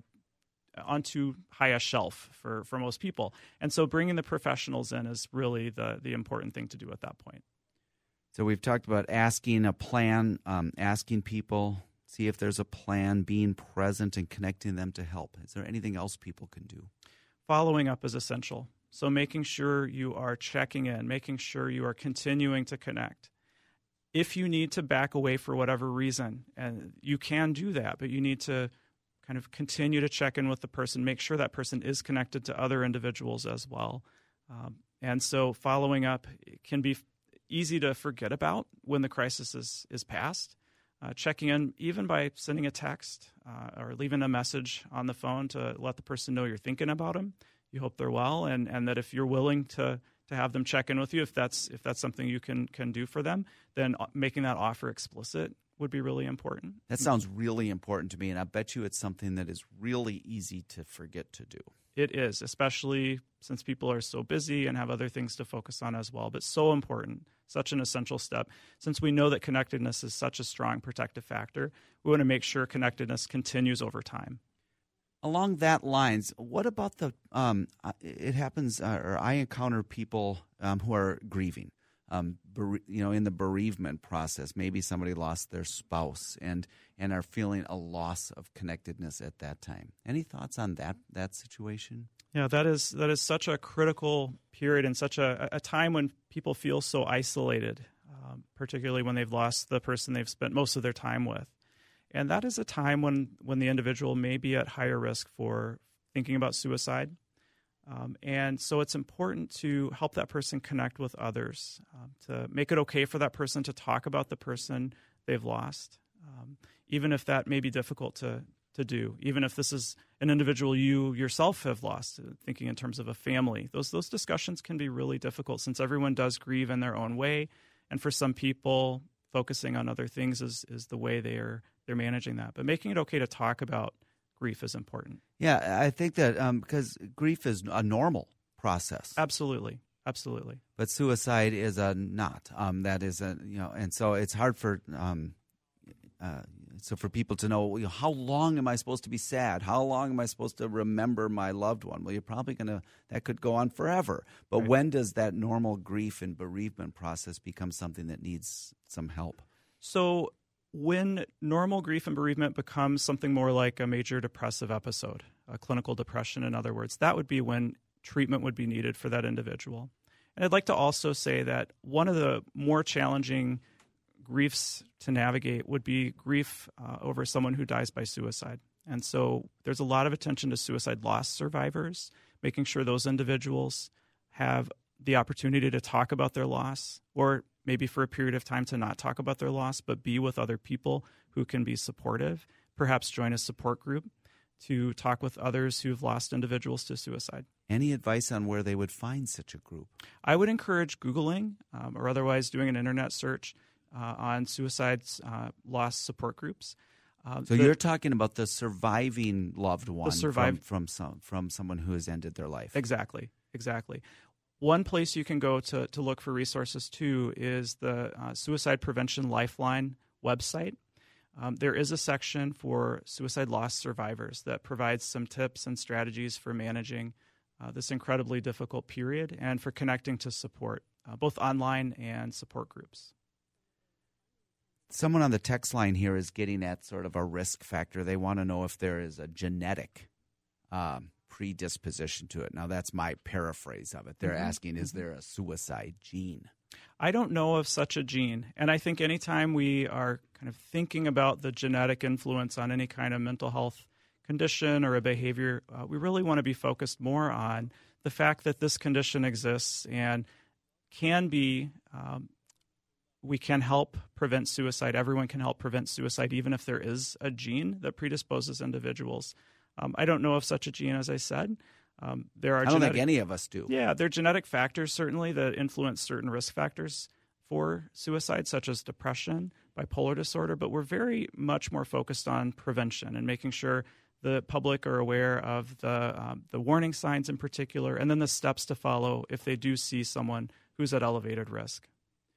on too high a shelf for, for most people. And so bringing the professionals in is really the, the important thing to do at that point. So we've talked about asking a plan, um, asking people, see if there's a plan, being present and connecting them to help. Is there anything else people can do? Following up is essential. So making sure you are checking in, making sure you are continuing to connect. If you need to back away for whatever reason, and you can do that, but you need to kind of continue to check in with the person, make sure that person is connected to other individuals as well. Um, and so following up can be easy to forget about when the crisis is, is past. Uh, checking in even by sending a text uh, or leaving a message on the phone to let the person know you're thinking about them. You hope they're well, and, and that if you're willing to to have them check in with you, if that's if that's something you can can do for them, then making that offer explicit would be really important. That sounds really important to me, and I bet you it's something that is really easy to forget to do. It is, especially since people are so busy and have other things to focus on as well, but so important, such an essential step. Since we know that connectedness is such a strong protective factor, we want to make sure connectedness continues over time. Along that lines, what about the, um, it happens, uh, or I encounter people um, who are grieving, um, bere- you know, in the bereavement process. Maybe somebody lost their spouse and, and are feeling a loss of connectedness at that time. Any thoughts on that, that situation? Yeah, that is that is such a critical period and such a, a time when people feel so isolated, um, particularly when they've lost the person they've spent most of their time with. And that is a time when, when the individual may be at higher risk for thinking about suicide. Um, and so it's important to help that person connect with others, um, to make it okay for that person to talk about the person they've lost, um, even if that may be difficult to, to do, even if this is an individual you yourself have lost, thinking in terms of a family. Those, those discussions can be really difficult since everyone does grieve in their own way. And for some people, focusing on other things is, is the way they are they're managing that. But making it okay to talk about grief is important. Yeah, I think that um, because grief is a normal process. Absolutely, absolutely. But suicide is a not. Um, that is a you know, and so it's hard for um, uh, so for people to know, you know, how long am I supposed to be sad? How long am I supposed to remember my loved one? Well, you're probably gonna that could go on forever. But Right. When does that normal grief and bereavement process become something that needs some help? So when normal grief and bereavement becomes something more like a major depressive episode, a clinical depression, in other words, that would be when treatment would be needed for that individual. And I'd like to also say that one of the more challenging griefs to navigate would be grief uh, over someone who dies by suicide. And so there's a lot of attention to suicide loss survivors, making sure those individuals have the opportunity to talk about their loss, or maybe for a period of time to not talk about their loss, but be with other people who can be supportive, perhaps join a support group to talk with others who've lost individuals to suicide. Any advice on where they would find such a group? I would encourage Googling um, or otherwise doing an internet search uh, on suicide uh, loss support groups. Uh, So the, you're talking about the surviving loved one surviv- from from some from someone who has ended their life. Exactly, exactly. One place you can go to, to look for resources, too, is the uh, Suicide Prevention Lifeline website. um, there is a section for suicide loss survivors that provides some tips and strategies for managing uh, this incredibly difficult period and for connecting to support, uh, both online and support groups. Someone on the text line here is getting at sort of a risk factor. They want to know if there is a genetic um, predisposition to it. Now, that's my paraphrase of it. They're mm-hmm. asking, is there a suicide gene? I don't know of such a gene. And I think anytime we are kind of thinking about the genetic influence on any kind of mental health condition or a behavior, uh, we really want to be focused more on the fact that this condition exists and can be um, we can help prevent suicide. Everyone can help prevent suicide, even if there is a gene that predisposes individuals. Um, I don't know of such a gene, as I said. Um, there are. I don't genetic, think any of us do. Yeah, there are genetic factors, certainly, that influence certain risk factors for suicide, such as depression, bipolar disorder, but we're very much more focused on prevention and making sure the public are aware of the um, the warning signs in particular, and then the steps to follow if they do see someone who's at elevated risk.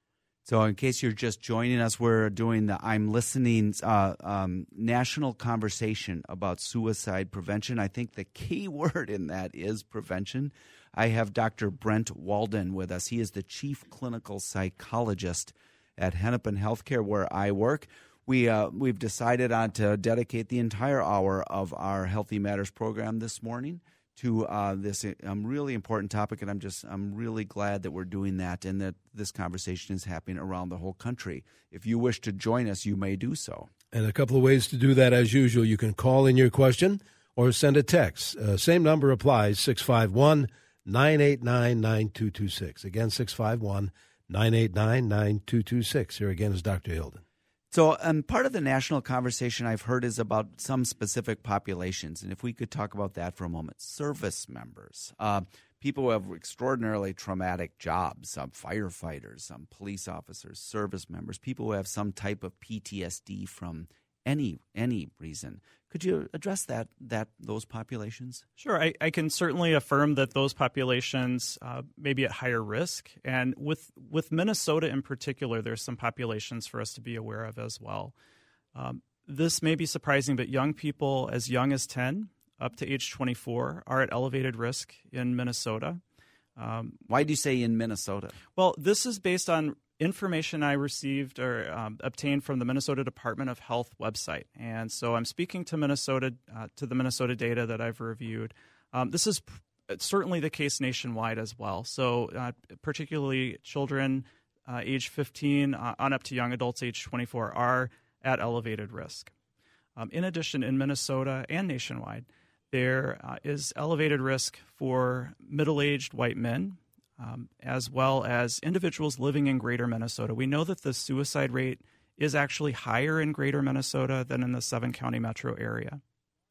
So in case you're just joining us, we're doing the I'm Listening uh, um, national conversation about suicide prevention. I think the key word in that is prevention. I have Doctor Brent Walden with us. He is the chief clinical psychologist at Hennepin Healthcare, where I work. We, uh, we've decided on to dedicate the entire hour of our Healthy Matters program this morning to uh, this um, really important topic, and I'm just I'm really glad that we're doing that and that this conversation is happening around the whole country. If you wish to join us, you may do so. And a couple of ways to do that, as usual. You can call in your question or send a text. Uh, same number applies, six five one, nine eight nine, nine two two six. Again, six five one, nine eight nine, nine two two six. Here again is Doctor Hilden. So um, part of the national conversation I've heard is about some specific populations, and if we could talk about that for a moment. Service members, uh, people who have extraordinarily traumatic jobs, some firefighters, some police officers, service members, people who have some type of P T S D from any any reason. Could you address that that those populations? Sure. I, I can certainly affirm that those populations uh, may be at higher risk. And with with Minnesota in particular, there's some populations for us to be aware of as well. Um, this may be surprising, but young people as young as ten up to age twenty-four are at elevated risk in Minnesota. Um, Why do you say in Minnesota? Well, this is based on information I received or um, obtained from the Minnesota Department of Health website. And so I'm speaking to Minnesota, uh, to the Minnesota data that I've reviewed. Um, this is p- certainly the case nationwide as well. So uh, particularly children uh, age fifteen uh, on up to young adults age twenty-four are at elevated risk. Um, in addition, in Minnesota and nationwide, there uh, is elevated risk for middle-aged white men, Um, as well as individuals living in greater Minnesota. We know that the suicide rate is actually higher in greater Minnesota than in the seven-county metro area.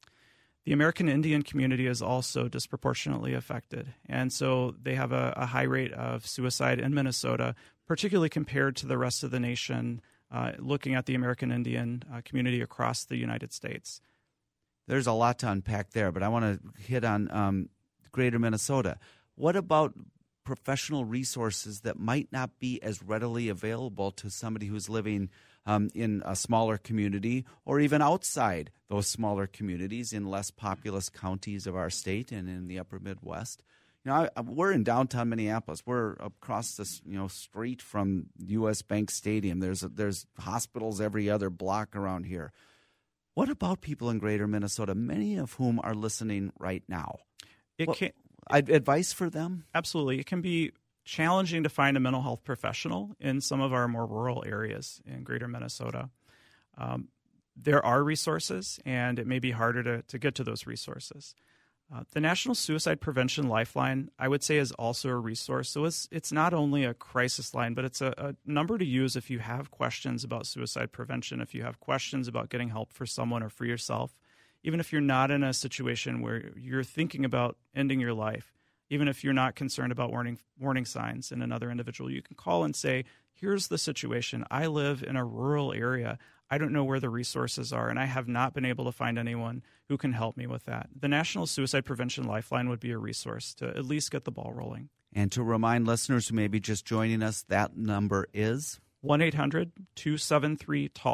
The American Indian community is also disproportionately affected, and so they have a, a high rate of suicide in Minnesota, particularly compared to the rest of the nation, uh, looking at the American Indian uh, community across the United States. There's a lot to unpack there, but I want to hit on um, greater Minnesota. What about professional resources that might not be as readily available to somebody who's living um, in a smaller community or even outside those smaller communities in less populous counties of our state and in the upper Midwest? You know, I, we're in downtown Minneapolis. We're across this, you know, street from U S Bank Stadium. There's a, there's hospitals every other block around here. What about people in greater Minnesota, many of whom are listening right now? It what, can advice for them? Absolutely. It can be challenging to find a mental health professional in some of our more rural areas in greater Minnesota. Um, there are resources, and it may be harder to, to get to those resources. Uh, the National Suicide Prevention Lifeline, I would say, is also a resource. So it's it's not only a crisis line, but it's a, a number to use if you have questions about suicide prevention, if you have questions about getting help for someone or for yourself. Even if you're not in a situation where you're thinking about ending your life, even if you're not concerned about warning warning signs in another individual, you can call and say, here's the situation. I live in a rural area. I don't know where the resources are, and I have not been able to find anyone who can help me with that. The National Suicide Prevention Lifeline would be a resource to at least get the ball rolling. And to remind listeners who may be just joining us, that number is? one eight hundred, two seven three, talk,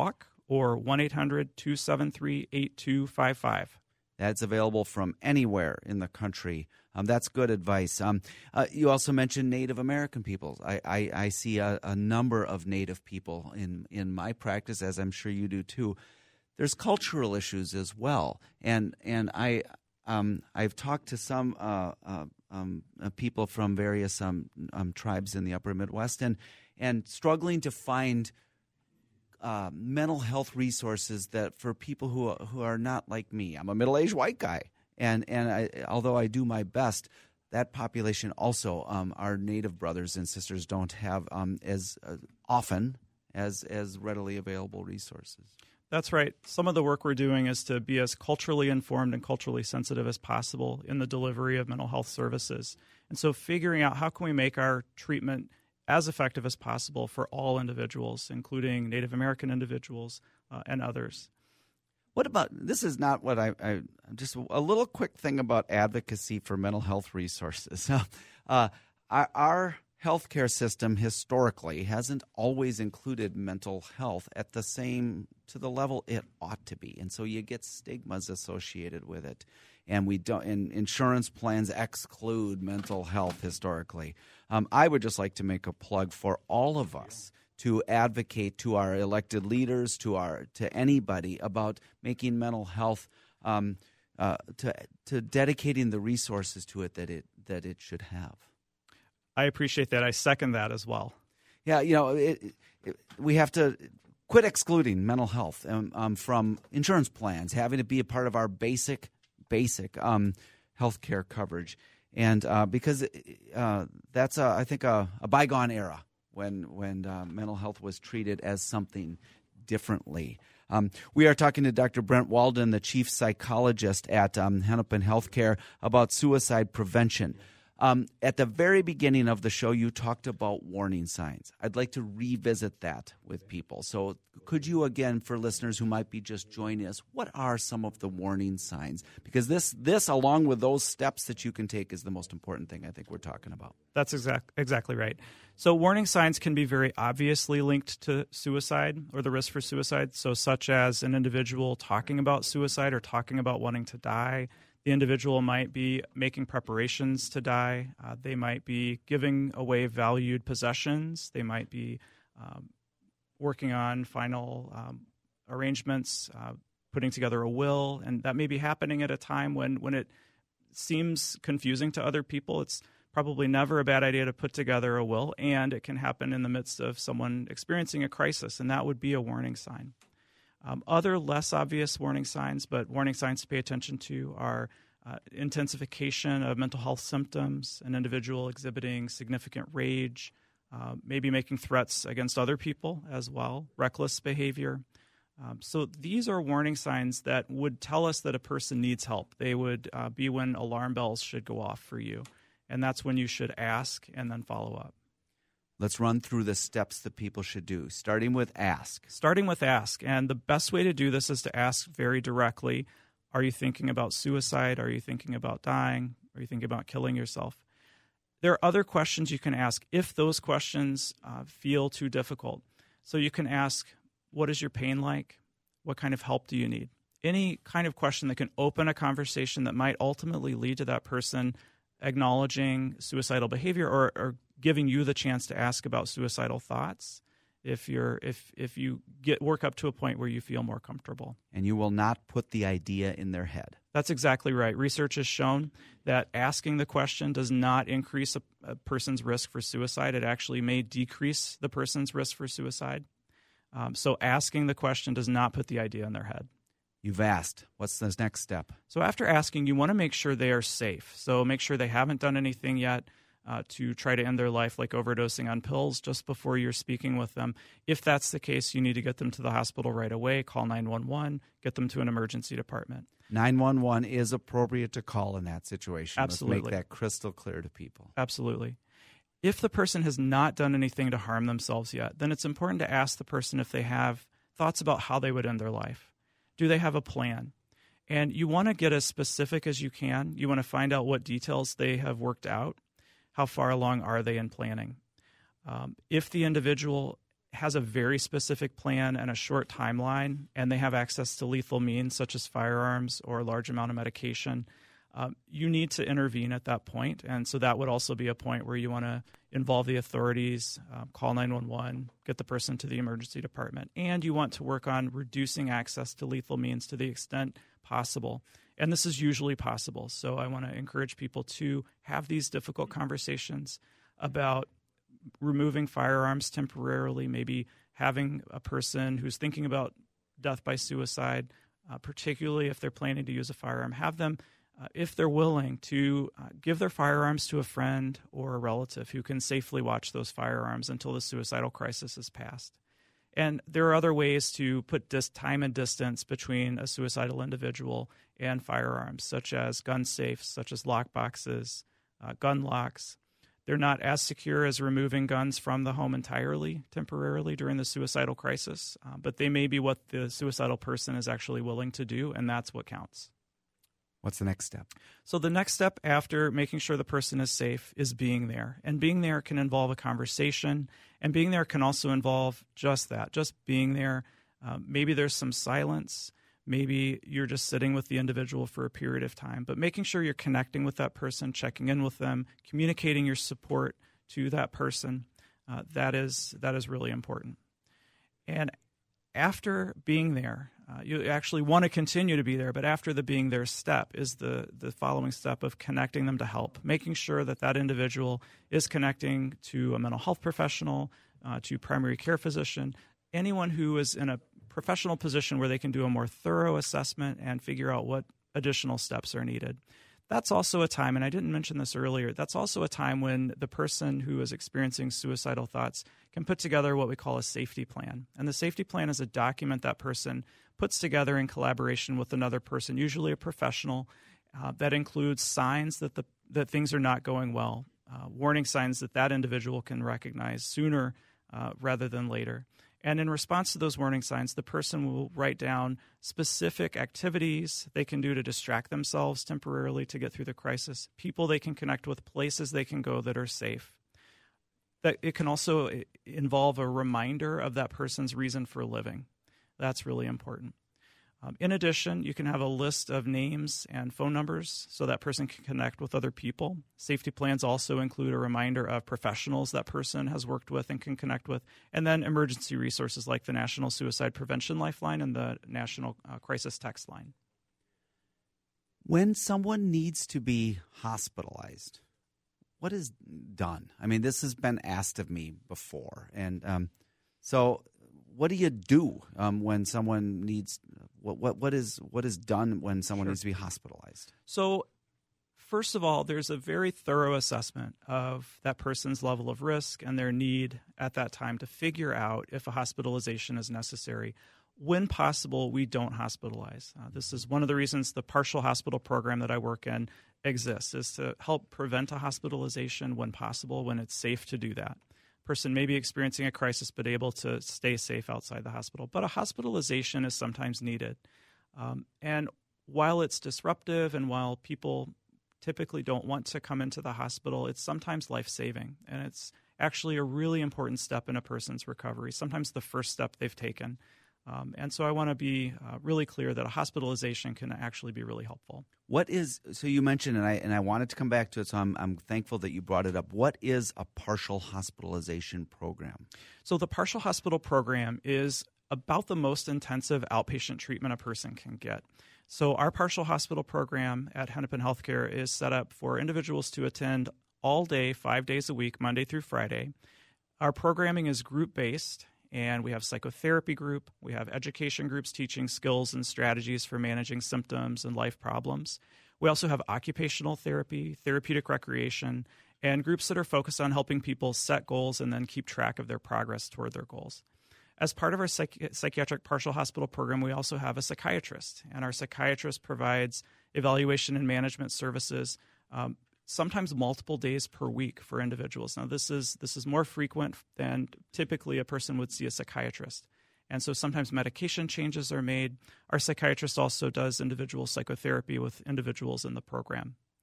or one eight hundred two seven three eight two five five. That's available from anywhere in the country. Um, that's good advice. Um, uh, you also mentioned Native American peoples. I, I, I see a, a number of Native people in, in my practice, as I'm sure you do too. There's cultural issues as well, and and I um, I've talked to some uh, uh, um, uh, people from various um, um, tribes in the Upper Midwest, and and struggling to find Uh, mental health resources that for people who are, who are not like me. I'm a middle-aged white guy, and and I, although I do my best, that population also, um, our Native brothers and sisters, don't have um, as uh, often as as readily available resources. That's right. Some of the work we're doing is to be as culturally informed and culturally sensitive as possible in the delivery of mental health services. And so figuring out how can we make our treatment as effective as possible for all individuals, including Native American individuals uh, and others. What about, this is not what I, I just a little quick thing about advocacy for mental health resources. uh, our, our healthcare system historically hasn't always included mental health at the same, to the level it ought to be. And so you get stigmas associated with it. And we don't. And insurance plans exclude mental health historically. Um, I would just like to make a plug for all of us to advocate to our elected leaders, to our to anybody about making mental health, um, uh, to to dedicating the resources to it that it that it should have. I appreciate that. I second that as well. Yeah, you know, it, it, we have to quit excluding mental health um, um, from insurance plans, having it be a part of our basic. basic um, health care coverage. And uh, because uh, that's, a, I think, a, a bygone era when, when uh, mental health was treated as something differently. Um, we are talking to Doctor Brent Walden, the chief psychologist at um, Hennepin Healthcare, about suicide prevention. Um, at the very beginning of the show, you talked about warning signs. I'd like to revisit that with people. So could you, again, for listeners who might be just joining us, what are some of the warning signs? Because this, this along with those steps that you can take, is the most important thing I think we're talking about. That's exact, exactly right. So warning signs can be very obviously linked to suicide or the risk for suicide, so such as an individual talking about suicide or talking about wanting to die. The individual might be making preparations to die. Uh, they might be giving away valued possessions. They might be um, working on final um, arrangements, uh, putting together a will, and that may be happening at a time when, when it seems confusing to other people. It's probably never a bad idea to put together a will, and it can happen in the midst of someone experiencing a crisis, and that would be a warning sign. Um, other less obvious warning signs, but warning signs to pay attention to, are uh, intensification of mental health symptoms, an individual exhibiting significant rage, uh, maybe making threats against other people as well, reckless behavior. Um, so these are warning signs that would tell us that a person needs help. They would uh, be when alarm bells should go off for you, and that's when you should ask and then follow up. Let's run through the steps that people should do, starting with ask. Starting with ask. And the best way to do this is to ask very directly, are you thinking about suicide? Are you thinking about dying? Are you thinking about killing yourself? There are other questions you can ask if those questions uh, feel too difficult. So you can ask, what is your pain like? What kind of help do you need? Any kind of question that can open a conversation that might ultimately lead to that person acknowledging suicidal behavior or, or giving you the chance to ask about suicidal thoughts if you're if if you get work up to a point where you feel more comfortable. And you will not put the idea in their head. That's exactly right. Research has shown that asking the question does not increase a, a person's risk for suicide. It actually may decrease the person's risk for suicide. Um, so asking the question does not put the idea in their head. You've asked. What's the next step? So after asking, you want to make sure they are safe. So make sure they haven't done anything yet uh, to try to end their life, like overdosing on pills, just before you're speaking with them. If that's the case, you need to get them to the hospital right away. Call nine one one. Get them to an emergency department. nine one one is appropriate to call in that situation. Absolutely. Let's make that crystal clear to people. Absolutely. If the person has not done anything to harm themselves yet, then it's important to ask the person if they have thoughts about how they would end their life. Do they have a plan? And you want to get as specific as you can. You want to find out what details they have worked out. How far along are they in planning? Um, if the individual has a very specific plan and a short timeline, and they have access to lethal means such as firearms or a large amount of medication, um, you need to intervene at that point. And so that would also be a point where you want to involve the authorities, uh, call nine one one, get the person to the emergency department, and you want to work on reducing access to lethal means to the extent possible. And this is usually possible. So I want to encourage people to have these difficult conversations about removing firearms temporarily, maybe having a person who's thinking about death by suicide, uh, particularly if they're planning to use a firearm, have them, uh, if they're willing, to uh, give their firearms to a friend or a relative who can safely watch those firearms until the suicidal crisis is passed. And there are other ways to put dis- time and distance between a suicidal individual and firearms, such as gun safes, such as lock boxes, uh, gun locks. They're not as secure as removing guns from the home entirely, temporarily during the suicidal crisis, uh, but they may be what the suicidal person is actually willing to do, and that's what counts. What's the next step? So the next step after making sure the person is safe is being there. And being there can involve a conversation, and being there can also involve just that, just being there. Um, maybe there's some silence. Maybe you're just sitting with the individual for a period of time, but making sure you're connecting with that person, checking in with them, communicating your support to that person, uh, that is that is really important. And after being there, uh, you actually want to continue to be there, but after the being there step is the, the following step of connecting them to help, making sure that that individual is connecting to a mental health professional, uh, to primary care physician, anyone who is in a professional position where they can do a more thorough assessment and figure out what additional steps are needed. That's also a time, and I didn't mention this earlier, that's also a time when the person who is experiencing suicidal thoughts can put together what we call a safety plan. And the safety plan is a document that person puts together in collaboration with another person, usually a professional, uh, that includes signs that the that things are not going well, uh, warning signs that that individual can recognize sooner uh, rather than later. And in response to those warning signs, the person will write down specific activities they can do to distract themselves temporarily to get through the crisis, people they can connect with, places they can go that are safe. That it can also involve a reminder of that person's reason for living. That's really important. Um, in addition, you can have a list of names and phone numbers so that person can connect with other people. Safety plans also include a reminder of professionals that person has worked with and can connect with, and then emergency resources like the National Suicide Prevention Lifeline and the National uh, Crisis Text Line. When someone needs to be hospitalized, what is done? I mean, this has been asked of me before, and um, so what do you do um, when someone needs what what what is what is done when someone Sure. needs to be hospitalized? So, first of all, there's a very thorough assessment of that person's level of risk and their need at that time to figure out if a hospitalization is necessary. When possible, we don't hospitalize. Uh, this is one of the reasons the partial hospital program that I work in exists, is to help prevent a hospitalization when possible, when it's safe to do that. Person may be experiencing a crisis but able to stay safe outside the hospital. But a hospitalization is sometimes needed. Um, and while it's disruptive and while people typically don't want to come into the hospital, it's sometimes life-saving. And it's actually a really important step in a person's recovery, sometimes the first step they've taken. Um, and so I want to be uh, really clear that a hospitalization can actually be really helpful. What is so you mentioned, and I and I wanted to come back to it, so I'm I'm thankful that you brought it up. What is a partial hospitalization program? So the partial hospital program is about the most intensive outpatient treatment a person can get. So our partial hospital program at Hennepin Healthcare is set up for individuals to attend all day, five days a week, Monday through Friday. Our programming is group-based, and we have psychotherapy group, we have education groups teaching skills and strategies for managing symptoms and life problems. We also have occupational therapy, therapeutic recreation, and groups that are focused on helping people set goals and then keep track of their progress toward their goals. As part of our psych- psychiatric partial hospital program, we also have a psychiatrist, and our psychiatrist provides evaluation and management services, um, sometimes multiple days per week for individuals. Now, this is this is more frequent than typically a person would see a psychiatrist. And so sometimes medication changes are made. Our psychiatrist also does individual psychotherapy with individuals in the program.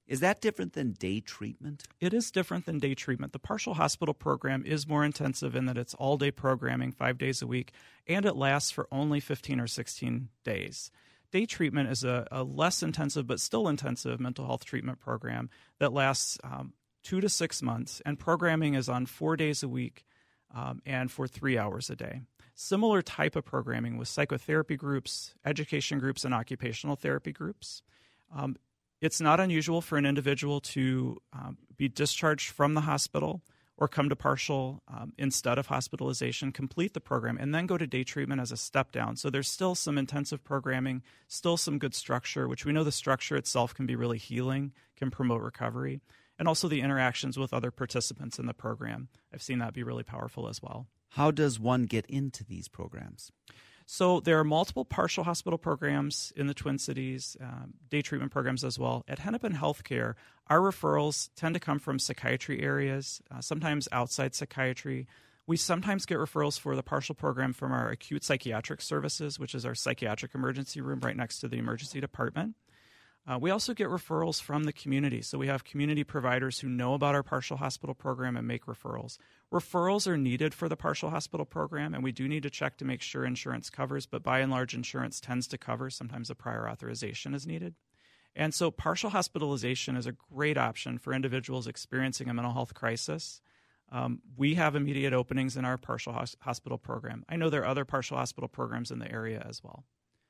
Is that different than day treatment? It is different than day treatment. The partial hospital program is more intensive in that it's all-day programming, five days a week, and it lasts for only fifteen or sixteen days. Day treatment is a, a less intensive but still intensive mental health treatment program that lasts um, two to six months, and programming is on four days a week um, and for three hours a day. Similar type of programming with psychotherapy groups, education groups, and occupational therapy groups. Um, It's not unusual for an individual to um, be discharged from the hospital or come to partial um, instead of hospitalization, complete the program, and then go to day treatment as a step down. So there's still some intensive programming, still some good structure, which we know the structure itself can be really healing, can promote recovery, and also the interactions with other participants in the program. I've seen that be really powerful as well. How does one get into these programs? So there are multiple partial hospital programs in the Twin Cities, um, day treatment programs as well. At Hennepin Healthcare, our referrals tend to come from psychiatry areas, uh, sometimes outside psychiatry. We sometimes get referrals for the partial program from our acute psychiatric services, which is our psychiatric emergency room right next to the emergency department. Uh, we also get referrals from the community. So we have community providers who know about our partial hospital program and make referrals. Referrals are needed for the partial hospital program, and we do need to check to make sure insurance covers, but by and large, insurance tends to cover. Sometimes a prior authorization is needed. And so partial hospitalization is a great option for individuals experiencing a mental health crisis. Um, we have immediate openings in our partial hos- hospital program. I know there are other partial hospital programs in the area as well.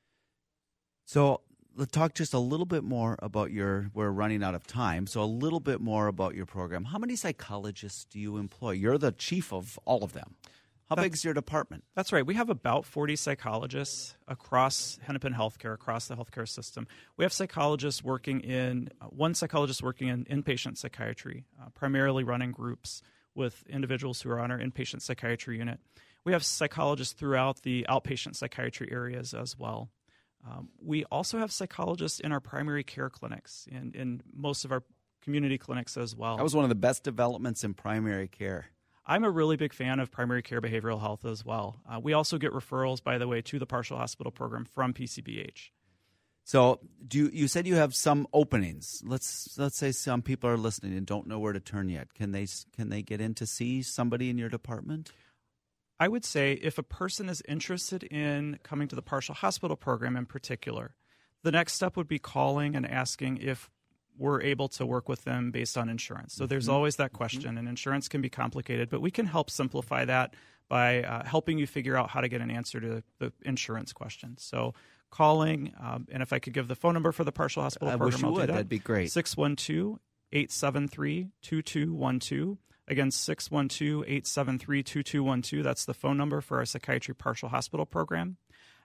So let's talk just a little bit more about your, we're running out of time, so a little bit more about your program. How many psychologists do you employ? You're the chief of all of them. How big is your department? That's right. We have about forty psychologists across Hennepin Healthcare, across the healthcare system. We have psychologists working in, uh, one psychologist working in inpatient psychiatry, uh, primarily running groups with individuals who are on our inpatient psychiatry unit. We have psychologists throughout the outpatient psychiatry areas as well. Um, we also have psychologists in our primary care clinics, in, in most of our community clinics as well. That was one of the best developments in primary care. I'm a really big fan of primary care behavioral health as well. Uh, we also get referrals, by the way, to the partial hospital program from P C B H. So do you, you said you have some openings. Let's let's say some people are listening and don't know where to turn yet. Can they can they get in to see somebody in your department? I would say if a person is interested in coming to the partial hospital program in particular, the next step would be calling and asking if we're able to work with them based on insurance. So there's always that question, and insurance can be complicated, but we can help simplify that by uh, helping you figure out how to get an answer to the insurance question. So calling, um, and if I could give the phone number for the partial hospital I program, wish you I'll would. do that. That'd be great. six one two, eight seven three, two two one two. Again, six one two, eight seven three, two two one two. That's the phone number for our psychiatry partial hospital program.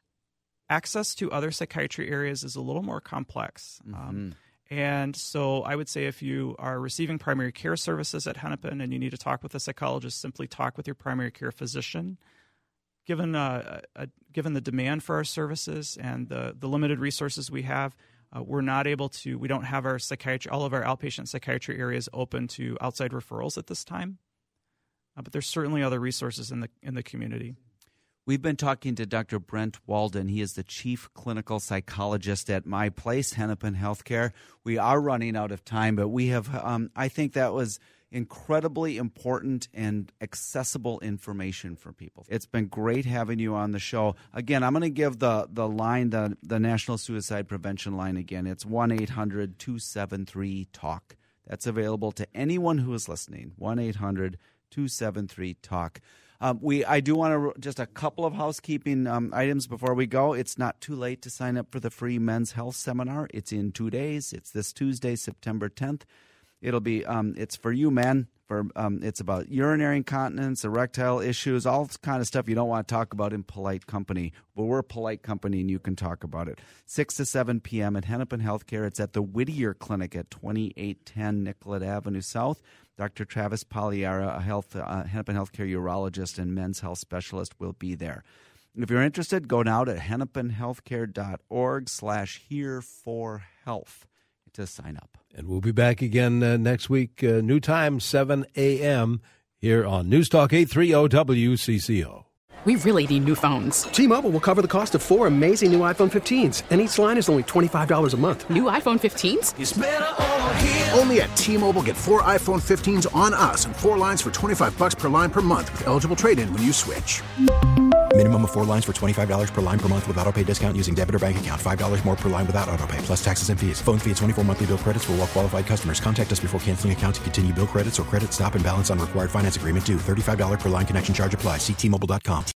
Access to other psychiatry areas is a little more complex. Mm-hmm. Um, and so I would say if you are receiving primary care services at Hennepin and you need to talk with a psychologist, simply talk with your primary care physician. Given uh, a, given the demand for our services and the, the limited resources we have, uh, we're not able to, we don't have our psychiatry, all of our outpatient psychiatry areas open to outside referrals at this time. Uh, but there's certainly other resources in the in the community. We've been talking to Doctor Brent Walden. He is the chief clinical psychologist at My Place, Hennepin Healthcare. We are running out of time, but we have, um, I think that was incredibly important and accessible information for people. It's been great having you on the show. Again, I'm going to give the, the line, the, the National Suicide Prevention line again. It's one eight hundred two seven three talk. That's available to anyone who is listening, one eight hundred two seven three talk. Um, we, I do want to just a couple of housekeeping um, items before we go. It's not too late to sign up for the free men's health seminar. It's in two days. It's this Tuesday, September tenth. It'll be um, it's for you men. For um, it's about urinary incontinence, erectile issues, all this kind of stuff you don't want to talk about in polite company. But we're a polite company, and you can talk about it. Six to seven p.m. at Hennepin Healthcare. It's at the Whittier Clinic at twenty-eight ten Nicollet Avenue South. Doctor Travis Pagliara, a health uh, Hennepin Healthcare urologist and men's health specialist, will be there. If you're interested, go now to hennepinhealthcare.org slash here for health to sign up. And we'll be back again uh, next week, uh, new time, seven a.m. here on News Talk eight thirty W C C O. We really need new phones. T-Mobile will cover the cost of four amazing new iPhone fifteens, and each line is only twenty-five dollars a month. New iPhone fifteens? It's better over here. Only at T-Mobile, get four iPhone fifteens on us and four lines for twenty-five bucks per line per month with eligible trade-in when you switch. Minimum of four lines for twenty-five dollars per line per month with autopay discount using debit or bank account. five dollars more per line without autopay, plus taxes and fees. Phone fee at twenty-four monthly bill credits for well-qualified customers. Contact us before canceling account to continue bill credits or credit stop and balance on required finance agreement due. thirty-five dollars per line connection charge applies. See T Mobile dot com.